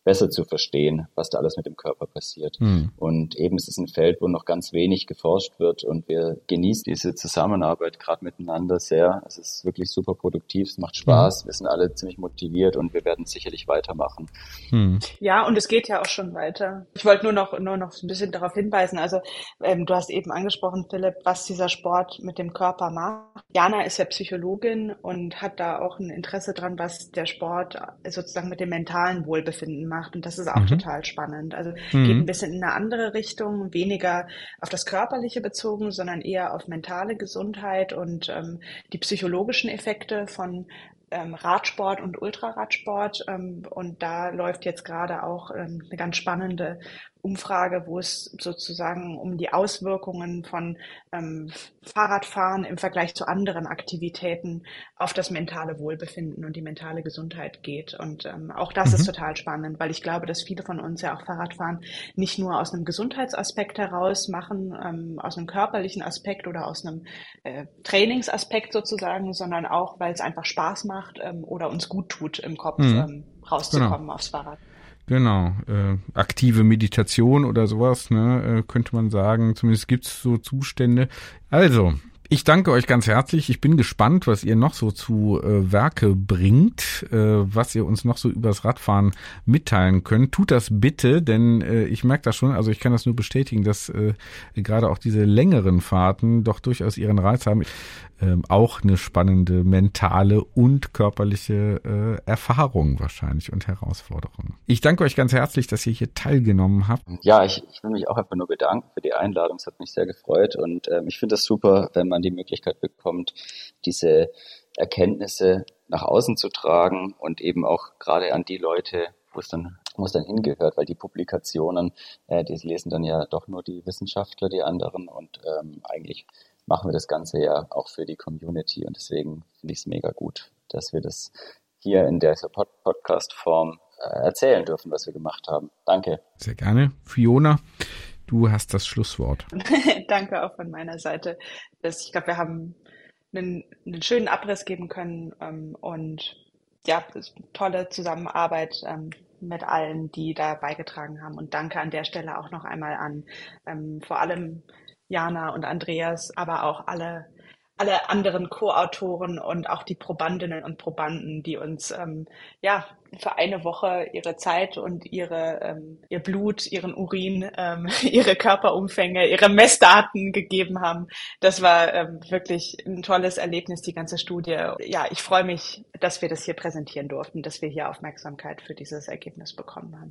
besser zu verstehen, was da alles mit dem Körper passiert. Mhm. Und eben es ist ein Feld, wo noch ganz wenig geforscht wird und wir genießen diese Zusammenarbeit gerade miteinander sehr. Es ist wirklich super produktiv, es macht Spaß, mhm. wir sind alle ziemlich motiviert und wir werden sicherlich weitermachen. Mhm. Ja, und es geht ja auch schon weiter. Ich wollte nur noch nur noch so ein bisschen darauf hinweisen, also ähm, du hast eben angesprochen, Philipp, was dieser Sport mit dem Körper macht. Jana ist ja Psychologin und hat da auch ein Interesse dran, was der Sport sozusagen mit dem mentalen Wohlbefinden macht. Und das ist auch mhm. total spannend. Also mhm. geht ein bisschen in eine andere Richtung, weniger auf das Körperliche bezogen, sondern eher auf mentale Gesundheit und ähm, die psychologischen Effekte von ähm, Radsport und Ultraradsport. Ähm, und da läuft jetzt gerade auch ähm, eine ganz spannende Umfrage, wo es sozusagen um die Auswirkungen von ähm, Fahrradfahren im Vergleich zu anderen Aktivitäten auf das mentale Wohlbefinden und die mentale Gesundheit geht. Und ähm, auch das mhm. ist total spannend, weil ich glaube, dass viele von uns ja auch Fahrradfahren nicht nur aus einem Gesundheitsaspekt heraus machen, ähm, aus einem körperlichen Aspekt oder aus einem äh, Trainingsaspekt sozusagen, sondern auch, weil es einfach Spaß macht ähm, oder uns gut tut, im Kopf mhm. ähm, rauszukommen genau. aufs Fahrrad. Genau, äh, aktive Meditation oder sowas, ne, äh, könnte man sagen. Zumindest gibt's so Zustände. Also, ich danke euch ganz herzlich. Ich bin gespannt, was ihr noch so zu äh, Werke bringt, äh, was ihr uns noch so übers Radfahren mitteilen könnt. Tut das bitte, denn äh, ich merke das schon, also ich kann das nur bestätigen, dass äh, gerade auch diese längeren Fahrten doch durchaus ihren Reiz haben. Ähm, auch eine spannende mentale und körperliche äh, Erfahrung wahrscheinlich und Herausforderung. Ich danke euch ganz herzlich, dass ihr hier teilgenommen habt. Ja, ich, ich will mich auch einfach nur bedanken für die Einladung. Es hat mich sehr gefreut und ähm, ich finde es super, wenn man die Möglichkeit bekommt, diese Erkenntnisse nach außen zu tragen und eben auch gerade an die Leute, wo es dann wo es dann hingehört, weil die Publikationen, äh, die lesen dann ja doch nur die Wissenschaftler, die anderen und ähm, eigentlich machen wir das Ganze ja auch für die Community und deswegen finde ich es mega gut, dass wir das hier in dieser Pod- Podcast-Form äh, erzählen dürfen, was wir gemacht haben. Danke. Sehr gerne. Fiona, du hast das Schlusswort. Danke auch von meiner Seite. Das, ich glaube, wir haben einen, einen schönen Abriss geben können ähm, und ja, tolle Zusammenarbeit ähm, mit allen, die da beigetragen haben. Und danke an der Stelle auch noch einmal an ähm, vor allem Jana und Andreas, aber auch alle alle anderen Co-Autoren und auch die Probandinnen und Probanden, die uns ähm, ja für eine Woche ihre Zeit und ihre ähm, ihr Blut, ihren Urin, ähm, ihre Körperumfänge, ihre Messdaten gegeben haben. Das war ähm, wirklich ein tolles Erlebnis, die ganze Studie. Ja, ich freue mich, dass wir das hier präsentieren durften, dass wir hier Aufmerksamkeit für dieses Ergebnis bekommen haben.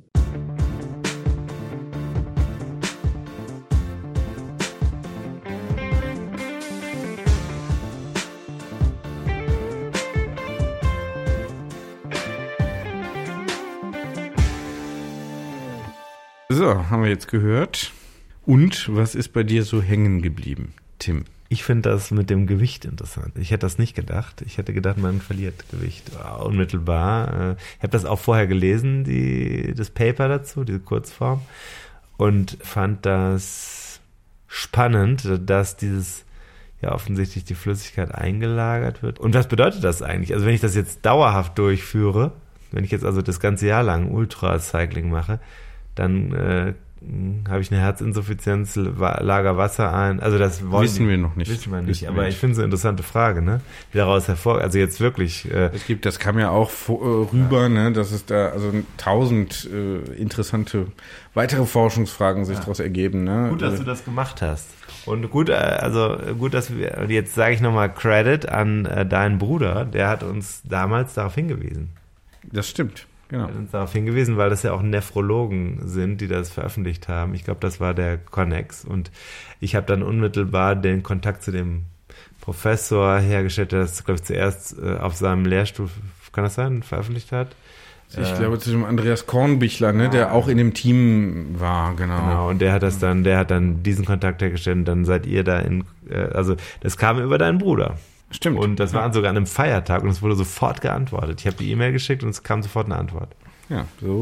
So, haben wir jetzt gehört. Und was ist bei dir so hängen geblieben, Tim? Ich finde das mit dem Gewicht interessant. Ich hätte das nicht gedacht. Ich hätte gedacht, man verliert Gewicht unmittelbar. Ich habe das auch vorher gelesen, die, das Paper dazu, diese Kurzform, und fand das spannend, dass dieses ja offensichtlich die Flüssigkeit eingelagert wird. Und was bedeutet das eigentlich? Also wenn ich das jetzt dauerhaft durchführe, wenn ich jetzt also das ganze Jahr lang Ultracycling mache, dann äh, habe ich eine Herzinsuffizienz, lager Wasser ein. Also das wollen wissen die, wir noch nicht. Wissen wir nicht. Wissen aber wir ich finde es eine interessante Frage, ne? Wie daraus hervor, also jetzt wirklich. Äh, es gibt, das kam ja auch vor, äh, rüber, ja. ne, dass es da also tausend äh, interessante weitere Forschungsfragen sich ja. daraus ergeben, ne? Gut, dass also, du das gemacht hast. Und gut, also gut, dass wir jetzt sage ich nochmal Credit an äh, deinen Bruder, der hat uns damals darauf hingewiesen. Das stimmt. Genau. Er hat uns darauf hingewiesen, weil das ja auch Nephrologen sind, die das veröffentlicht haben. Ich glaube, das war der Connex. Und ich habe dann unmittelbar den Kontakt zu dem Professor hergestellt, der das, glaube ich, zuerst äh, auf seinem Lehrstuhl, kann das sein, veröffentlicht hat. Ich äh, glaube, zu dem Andreas Kornbichler, ne, der auch in dem Team war, genau. Genau, und der hat das dann, der hat dann diesen Kontakt hergestellt und dann seid ihr da in, äh, also das kam über deinen Bruder. Stimmt. Und das war sogar an einem Feiertag und es wurde sofort geantwortet. Ich habe die E-Mail geschickt und es kam sofort eine Antwort. Ja, so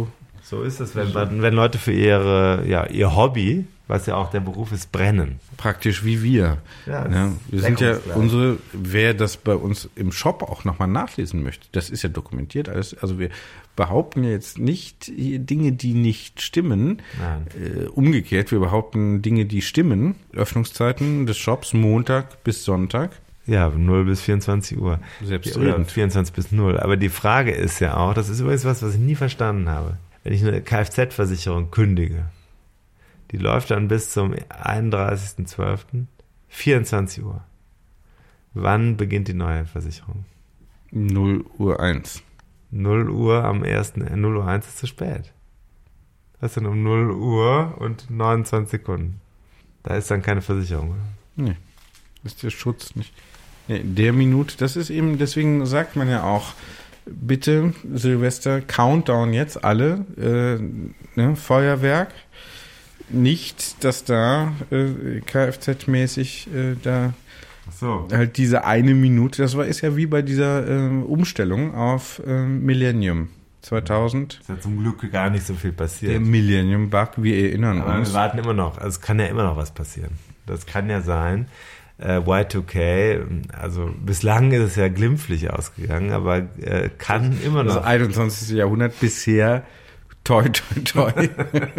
So ist es, wenn, wenn Leute für ihre, ja, ihr Hobby, was ja auch der Beruf ist, brennen. Praktisch wie wir. Ja, ja, wir sind ja unsere, wer das bei uns im Shop auch nochmal nachlesen möchte, das ist ja dokumentiert alles. Also wir behaupten ja jetzt nicht Dinge, die nicht stimmen. Äh, umgekehrt, wir behaupten Dinge, die stimmen. Öffnungszeiten des Shops Montag bis Sonntag. Ja, null bis vierundzwanzig Uhr. Selbstredend. vierundzwanzig bis null. Aber die Frage ist ja auch, das ist übrigens was, was ich nie verstanden habe. Wenn ich eine Kfz-Versicherung kündige, die läuft dann bis zum einunddreißigsten zwölften vierundzwanzig Uhr. Wann beginnt die neue Versicherung? null Uhr eins. null Uhr am ersten, null Uhr eins ist zu spät. Das sind um null Uhr und neunundzwanzig Sekunden. Da ist dann keine Versicherung, oder? Nee, ist der Schutz nicht. Nee, der Minute, das ist eben, deswegen sagt man ja auch, bitte Silvester, Countdown jetzt alle, äh, ne, Feuerwerk, nicht, dass da äh, Kfz-mäßig äh, da so. Halt diese eine Minute, das war ist ja wie bei dieser äh, Umstellung auf äh, Millennium zweitausend. Ist ja zum Glück gar nicht so viel passiert. Der Millennium-Bug, wir erinnern Aber uns. wir warten immer noch, also es kann ja immer noch was passieren. Das kann ja sein, äh, Y zwei K, also bislang ist es ja glimpflich ausgegangen, aber äh, kann immer noch. Das einundzwanzigste Jahrhundert bisher, toi, toi, toi.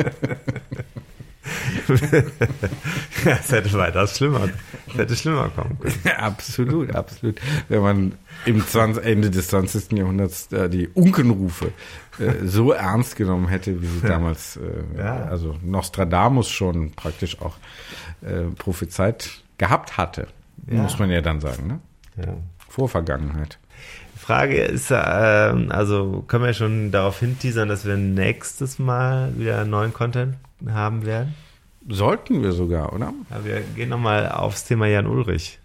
Es hätte weitaus schlimmer, es hätte schlimmer kommen können. Ja, absolut, absolut. Wenn man im zwanzig, Ende des zwanzigsten Jahrhunderts äh, die Unkenrufe äh, so ernst genommen hätte, wie sie damals, äh, Ja. also Nostradamus schon praktisch auch äh, prophezeit gehabt hatte, Ja. muss man ja dann sagen, ne? Ja. Vorvergangenheit. Die Frage ist, äh, also können wir schon darauf hinteasern, dass wir nächstes Mal wieder neuen Content haben werden? Sollten wir sogar, oder? Ja, wir gehen nochmal aufs Thema Jan Ulrich.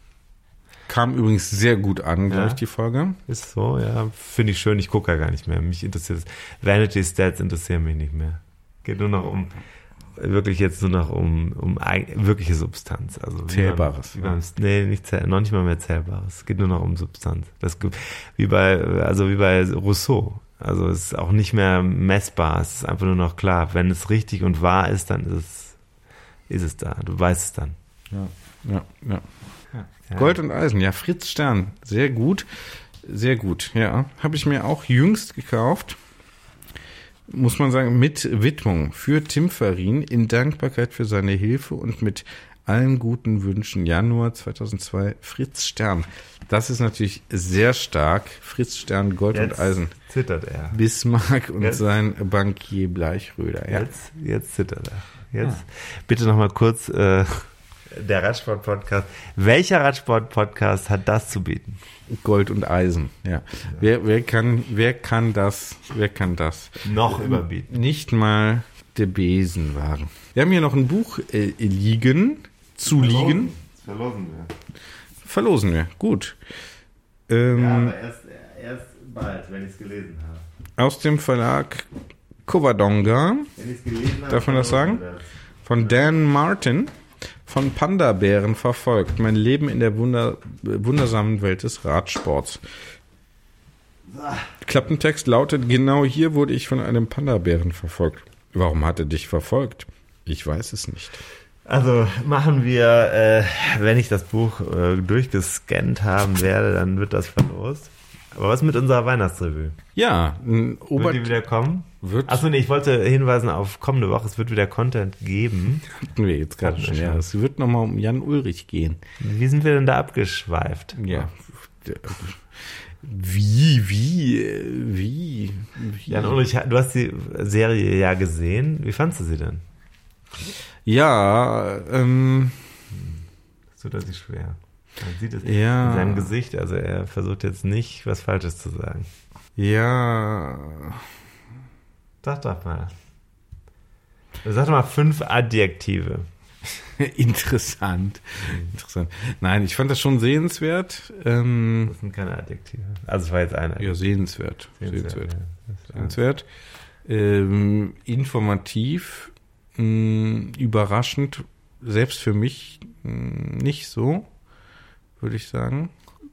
Kam übrigens sehr gut an, glaube Ja. ich, die Folge. Ist so, ja. Finde ich schön, ich gucke ja gar nicht mehr. Mich interessiert es. Vanity Stats interessieren mich nicht mehr. Geht nur noch um, wirklich jetzt nur noch um, um eig- wirkliche Substanz. Also wie Zählbares. Beim, wie beim, nee, nicht zähl, noch nicht mal mehr Zählbares. Es geht nur noch um Substanz. Das, ge- wie bei, also wie bei Rousseau. Also es ist auch nicht mehr messbar. Es ist einfach nur noch klar. Wenn es richtig und wahr ist, dann ist es, ist es da. Du weißt es dann. Ja, ja, ja. Ja. Gold und Eisen, ja, Fritz Stern, sehr gut, sehr gut, ja, habe ich mir auch jüngst gekauft, muss man sagen, mit Widmung für Tim Farin in Dankbarkeit für seine Hilfe und mit allen guten Wünschen, Januar zweitausendzwei, Fritz Stern. Das ist natürlich sehr stark, Fritz Stern, Gold Jetzt und Eisen. zittert er. Bismarck und Jetzt. sein Bankier Bleichröder, ja. Jetzt, jetzt zittert er. Jetzt. Bitte nochmal kurz, äh, der Radsport-Podcast. Welcher Radsport-Podcast hat das zu bieten? Gold und Eisen, ja. Wer, wer kann, wer kann das, wer kann das? Noch überbieten. Nicht mal der Besenwagen. Wir haben hier noch ein Buch äh, liegen, zu liegen. Verlosen wir. Verlosen wir, gut. Ähm, erst, erst bald, wenn ich es gelesen habe. aus dem Verlag Covadonga, Wenn ich es gelesen habe. Darf man das sagen? von Dan Martin, von Panda-Bären verfolgt. Mein Leben in der wunder, wundersamen Welt des Radsports. Klappentext lautet, genau hier wurde ich von einem Panda-Bären verfolgt. Warum hat er dich verfolgt? Ich weiß es nicht. Also machen wir, äh, wenn ich das Buch äh, durchgescannt haben werde, dann wird das verlost. Aber was mit unserer Weihnachtsrevue? Ja, ein Ober- Wird die wieder kommen? Wird- Achso, nee, ich wollte hinweisen auf kommende Woche, es wird wieder Content geben. hatten wir jetzt gerade Hatten wir schon. schon. Ja, es wird nochmal um Jan Ulrich gehen. Wie sind wir denn da abgeschweift? Ja. Wie, wie, wie, wie? Jan Ulrich, du hast die Serie ja gesehen. Wie fandst du sie denn? Ja, ähm, Das tut er sich schwer. Man sieht es Ja. in seinem Gesicht, also er versucht jetzt nicht, was Falsches zu sagen. ja, Sag doch mal. Sag doch mal fünf Adjektive. interessant, interessant. Nein, ich fand das schon sehenswert. Ähm, Das sind keine Adjektive. Also es war jetzt einer. ja, sehenswert, sehenswert, ja. Das war- sehenswert. Ähm, informativ, mh, überraschend, selbst für mich mh, nicht so, würde ich sagen.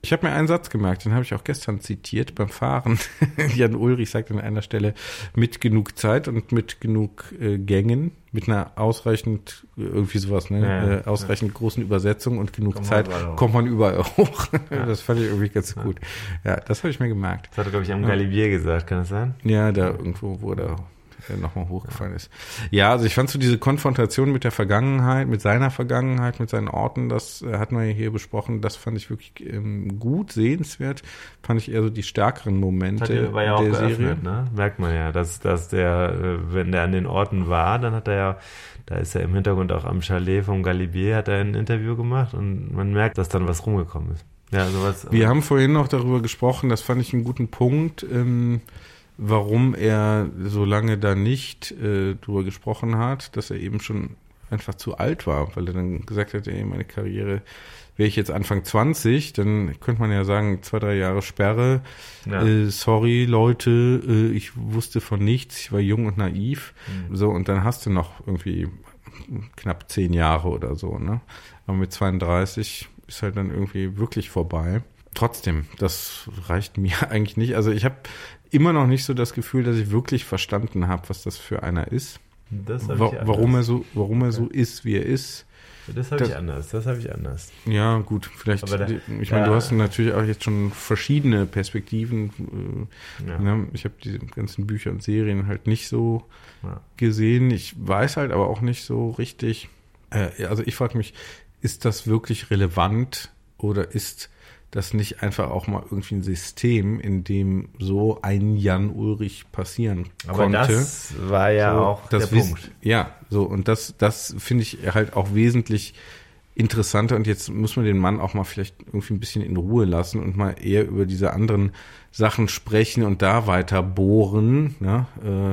Ich habe mir einen Satz gemerkt, den habe ich auch gestern zitiert beim Fahren. Jan Ulrich sagt an einer Stelle, mit genug Zeit und mit genug äh, Gängen, mit einer ausreichend, irgendwie sowas, ne, ja, äh, ausreichend ja. großen Übersetzung und genug kommt Zeit, kommt man überall hoch. Ja. Das fand ich irgendwie ganz ja. gut. Ja, das habe ich mir gemerkt. Das hat er, glaube ich, am Galibier ja. gesagt, kann das sein? Ja, da irgendwo, wo der nochmal hochgefallen ist. Ja, also ich fand so diese Konfrontation mit der Vergangenheit, mit seiner Vergangenheit, mit seinen Orten, das äh, hatten wir ja hier besprochen, das fand ich wirklich ähm, gut, sehenswert, fand ich eher so die stärkeren Momente das war ja auch der geöffnet, Serie. Ne? Merkt man ja, dass, dass der, äh, wenn der an den Orten war, dann hat er ja, da ist er im Hintergrund auch am Chalet vom Galibier, hat er ein Interview gemacht und man merkt, dass dann was rumgekommen ist. Ja, sowas. Wir haben vorhin noch darüber gesprochen, das fand ich einen guten Punkt, ähm, warum er so lange da nicht äh, drüber gesprochen hat, dass er eben schon einfach zu alt war, weil er dann gesagt hat, ey, meine Karriere, wäre ich jetzt Anfang zwanzig, dann könnte man ja sagen, zwei, drei Jahre Sperre, ja. äh, sorry Leute, äh, ich wusste von nichts, ich war jung und naiv, mhm. so, und dann hast du noch irgendwie knapp zehn Jahre oder so, ne? Aber mit zweiunddreißig ist halt dann irgendwie wirklich vorbei. Trotzdem, das reicht mir eigentlich nicht. Also ich habe immer noch nicht so das Gefühl, dass ich wirklich verstanden habe, was das für einer ist. Das hab Wa- ich warum er so, warum er so ist, wie er ist. Das habe ich anders. Das habe ich anders. Ja, gut, vielleicht. Da, ich meine, du hast natürlich auch jetzt schon verschiedene Perspektiven. Ja. Ne? Ich habe die ganzen Bücher und Serien halt nicht so ja. gesehen. Ich weiß halt aber auch nicht so richtig. Äh, also ich frage mich, ist das wirklich relevant oder ist das nicht einfach auch mal irgendwie ein System, in dem so ein Jan Ulrich passieren Aber konnte. Aber das war ja so, auch der wiss, Punkt. Ja, so, und das, das finde ich halt auch wesentlich interessanter, und jetzt muss man den Mann auch mal vielleicht irgendwie ein bisschen in Ruhe lassen und mal eher über diese anderen Sachen sprechen und da weiter bohren, ne,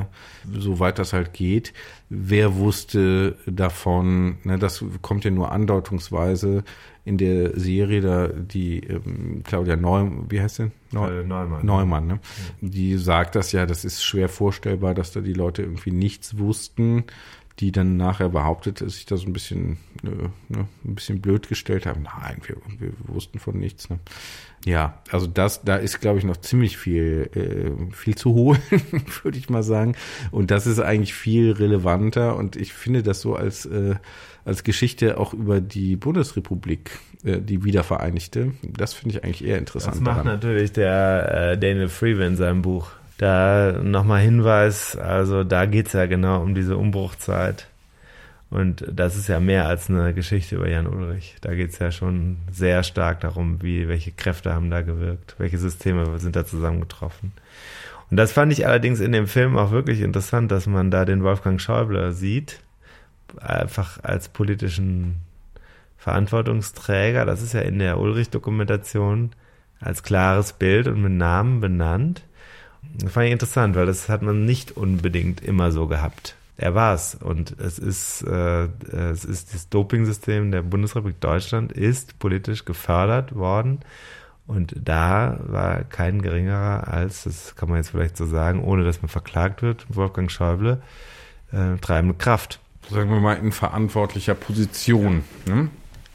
äh, soweit das halt geht. Wer wusste davon, ne, das kommt ja nur andeutungsweise in der Serie, da die ähm, Claudia Neumann, wie heißt sie? Neu- äh, Neumann. Neumann, ne? Ja. Die sagt das ja, das ist schwer vorstellbar, dass da die Leute irgendwie nichts wussten, die dann nachher behauptet, dass sich da so ein bisschen, ne, ne, ein bisschen blöd gestellt haben. Nein, wir, wir wussten von nichts. Ne? Ja, also das, da ist, glaube ich, noch ziemlich viel, äh, viel zu holen, würde ich mal sagen. Und das ist eigentlich viel relevanter. Und ich finde das so als, äh, als Geschichte auch über die Bundesrepublik, äh, die Wiedervereinigte. Das finde ich eigentlich eher interessant. Das macht daran. natürlich der äh, Daniel Freeman in seinem Buch. Da nochmal Hinweis, also da geht's ja genau um diese Umbruchzeit. Und das ist ja mehr als eine Geschichte über Jan Ulrich. Da geht's ja schon sehr stark darum, wie, welche Kräfte haben da gewirkt, welche Systeme sind da zusammengetroffen. Und das fand ich allerdings in dem Film auch wirklich interessant, dass man da den Wolfgang Schäuble sieht, einfach als politischen Verantwortungsträger. Das ist ja in der Ulrich-Dokumentation als klares Bild und mit Namen benannt. Das fand ich interessant, weil das hat man nicht unbedingt immer so gehabt. Er war's. Und es ist, äh, es ist das Dopingsystem der Bundesrepublik Deutschland ist politisch gefördert worden. Und da war kein geringerer als, das kann man jetzt vielleicht so sagen, ohne dass man verklagt wird, Wolfgang Schäuble, äh, treibende Kraft. Sagen wir mal in verantwortlicher Position. Ne?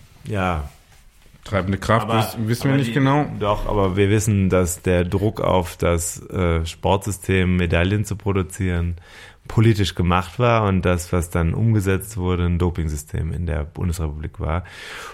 Ja. Treibende Kraft, aber, wissen, wissen wir nicht die, genau. Doch, aber wir wissen, dass der Druck auf das äh, Sportsystem, Medaillen zu produzieren, politisch gemacht war und das, was dann umgesetzt wurde, ein Dopingsystem in der Bundesrepublik war.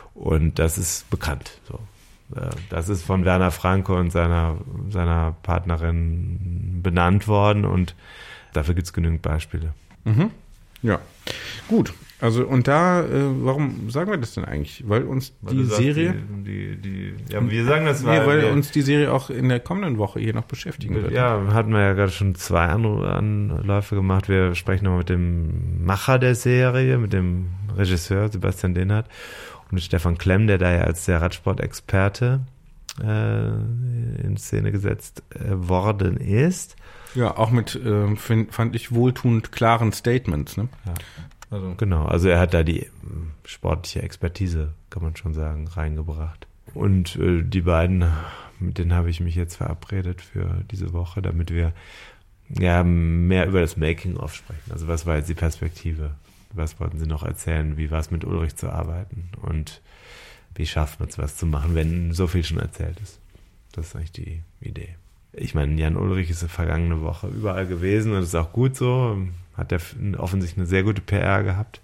Und das ist bekannt. So. Äh, das ist von Werner Franke und seiner, seiner Partnerin benannt worden und dafür gibt es genügend Beispiele. Mhm. Ja, gut. Also und da, äh, warum sagen wir das denn eigentlich? Weil uns weil die Serie... Die, die, die, ja, wir sagen das, weil... Nee, weil wir, uns die Serie auch in der kommenden Woche hier noch beschäftigen wird. Ja, hatten wir ja gerade schon zwei Anläufe gemacht. Wir sprechen nochmal mit dem Macher der Serie, mit dem Regisseur Sebastian Dehnert und mit Stefan Klemm, der da ja als der Radsportexperte äh, in Szene gesetzt äh, worden ist. Ja, auch mit, äh, find, fand ich, wohltuend klaren Statements, ne? Ja. Also. Genau, also er hat da die sportliche Expertise, kann man schon sagen, reingebracht. Und äh, die beiden, mit denen habe ich mich jetzt verabredet für diese Woche, damit wir ja mehr über das Making-of sprechen. Also was war jetzt die Perspektive? Was wollten sie noch erzählen? Wie war es mit Ulrich zu arbeiten? Und wie schafft man es, was zu machen, wenn so viel schon erzählt ist. Das ist eigentlich die Idee. Ich meine, Jan Ullrich ist vergangene Woche überall gewesen und das ist auch gut so. Hat er offensichtlich eine sehr gute P R gehabt.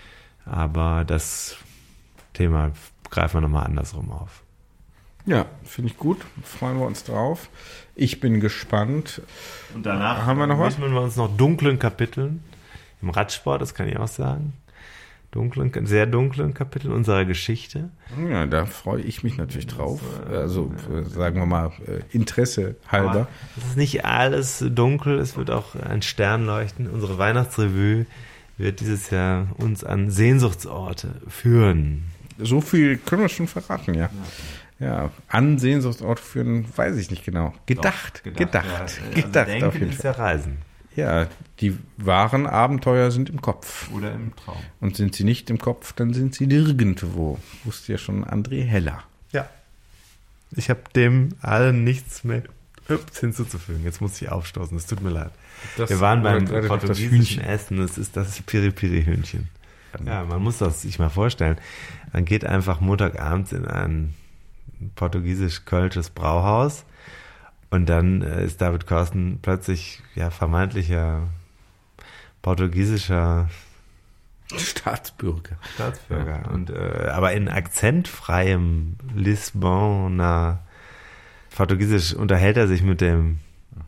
Aber das Thema greifen wir nochmal andersrum auf. Ja, finde ich gut. Freuen wir uns drauf. Ich bin gespannt. Und danach haben wir noch was? widmen wir uns noch dunklen Kapiteln im Radsport, das kann ich auch sagen. Dunklen, sehr dunklen Kapiteln unserer Geschichte. Ja, da freue ich mich natürlich drauf. Also sagen wir mal Interesse halber. Aber es ist nicht alles dunkel, es wird auch ein Stern leuchten. Unsere Weihnachtsrevue wird dieses Jahr uns an Sehnsuchtsorte führen. So viel können wir schon verraten, ja. Ja, ja, an Sehnsuchtsorte führen, weiß ich nicht genau. Gedacht, Doch, gedacht, gedacht, ja. gedacht also denken auf jeden ist Fall. ja Reisen. Ja, die wahren Abenteuer sind im Kopf. Oder im Traum. Und sind sie nicht im Kopf, dann sind sie nirgendwo. Wusste ja schon André Heller. Ja. Ich habe dem allen nichts mehr hinzuzufügen. Jetzt muss ich aufstoßen, es tut mir leid. Das Wir waren beim portugiesischen Essen, das ist das Piri-Piri-Hühnchen. Ja, man muss das sich mal vorstellen. Man geht einfach Montagabends in ein portugiesisch-kölsches Brauhaus und dann ist David Korsten plötzlich ja vermeintlicher portugiesischer Staatsbürger. Staatsbürger. Ja. Und, äh, aber in akzentfreiem Lisboner Portugiesisch unterhält er sich mit dem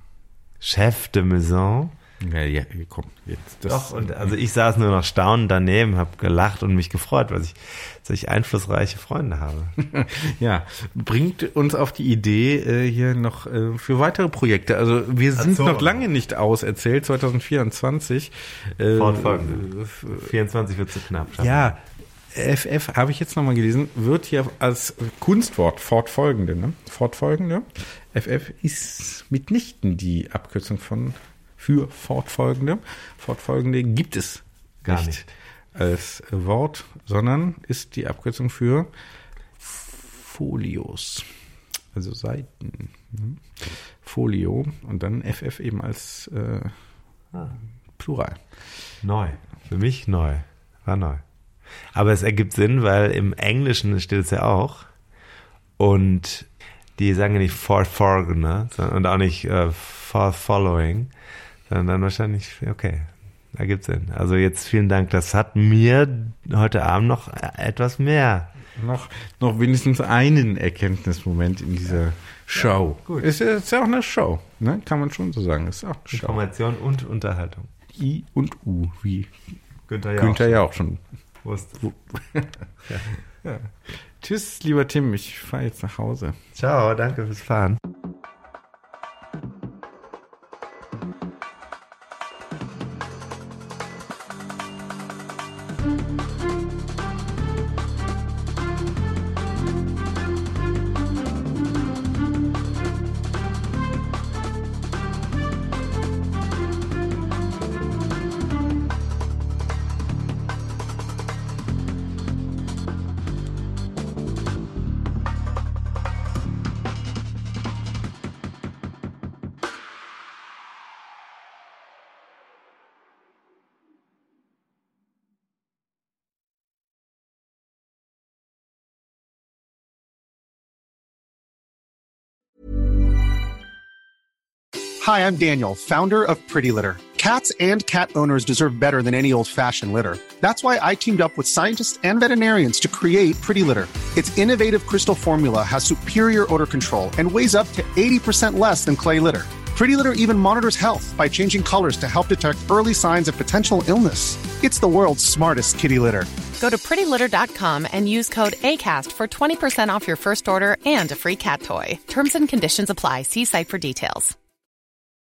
Chef de Maison. Ja, ja, komm, jetzt. Das Doch, und also ich saß nur noch staunend daneben, habe gelacht und mich gefreut, weil ich solch einflussreiche Freunde habe. Ja, bringt uns auf die Idee äh, hier noch äh, für weitere Projekte. Also wir sind so. noch lange nicht auserzählt, zwanzig vierundzwanzig. Äh, Fortfolgende. vierundzwanzig wird zu knapp. Ja, F F, habe ich jetzt nochmal gelesen, wird hier als Kunstwort fortfolgende, ne? Fortfolgende. F F ist mitnichten die Abkürzung von für fortfolgende. Fortfolgende gibt es gar nicht, nicht als Wort, sondern ist die Abkürzung für Folios, also Seiten. Folio und dann F F eben als äh, ah. Plural. Neu. Für mich neu. War neu. Aber es ergibt Sinn, weil im Englischen steht es ja auch und die sagen ja nicht fortfolgende und auch nicht äh, following, sondern dann wahrscheinlich, okay, ergibt Sinn. Also jetzt vielen Dank, das hat mir heute Abend noch etwas mehr. Noch, noch wenigstens einen Erkenntnismoment in dieser ja. Show. Ja, gut. Ist ja, ist ja auch eine Show, ne? Kann man schon so sagen. Ist auch eine Show. Information und Unterhaltung. I und U, wie Günther Jauch Günther Jauch schon. Wusste. ja. Ja. Tschüss, lieber Tim, ich fahre jetzt nach Hause. Ciao, danke fürs Fahren. Hi, I'm Daniel, founder of Pretty Litter. Cats and cat owners deserve better than any old-fashioned litter. That's why I teamed up with scientists and veterinarians to create Pretty Litter. Its innovative crystal formula has superior odor control and weighs up to eighty percent less than clay litter. Pretty Litter even monitors health by changing colors to help detect early signs of potential illness. It's the world's smartest kitty litter. Go to pretty litter dot com and use code ACAST for twenty percent off your first order and a free cat toy. Terms and conditions apply. See site for details.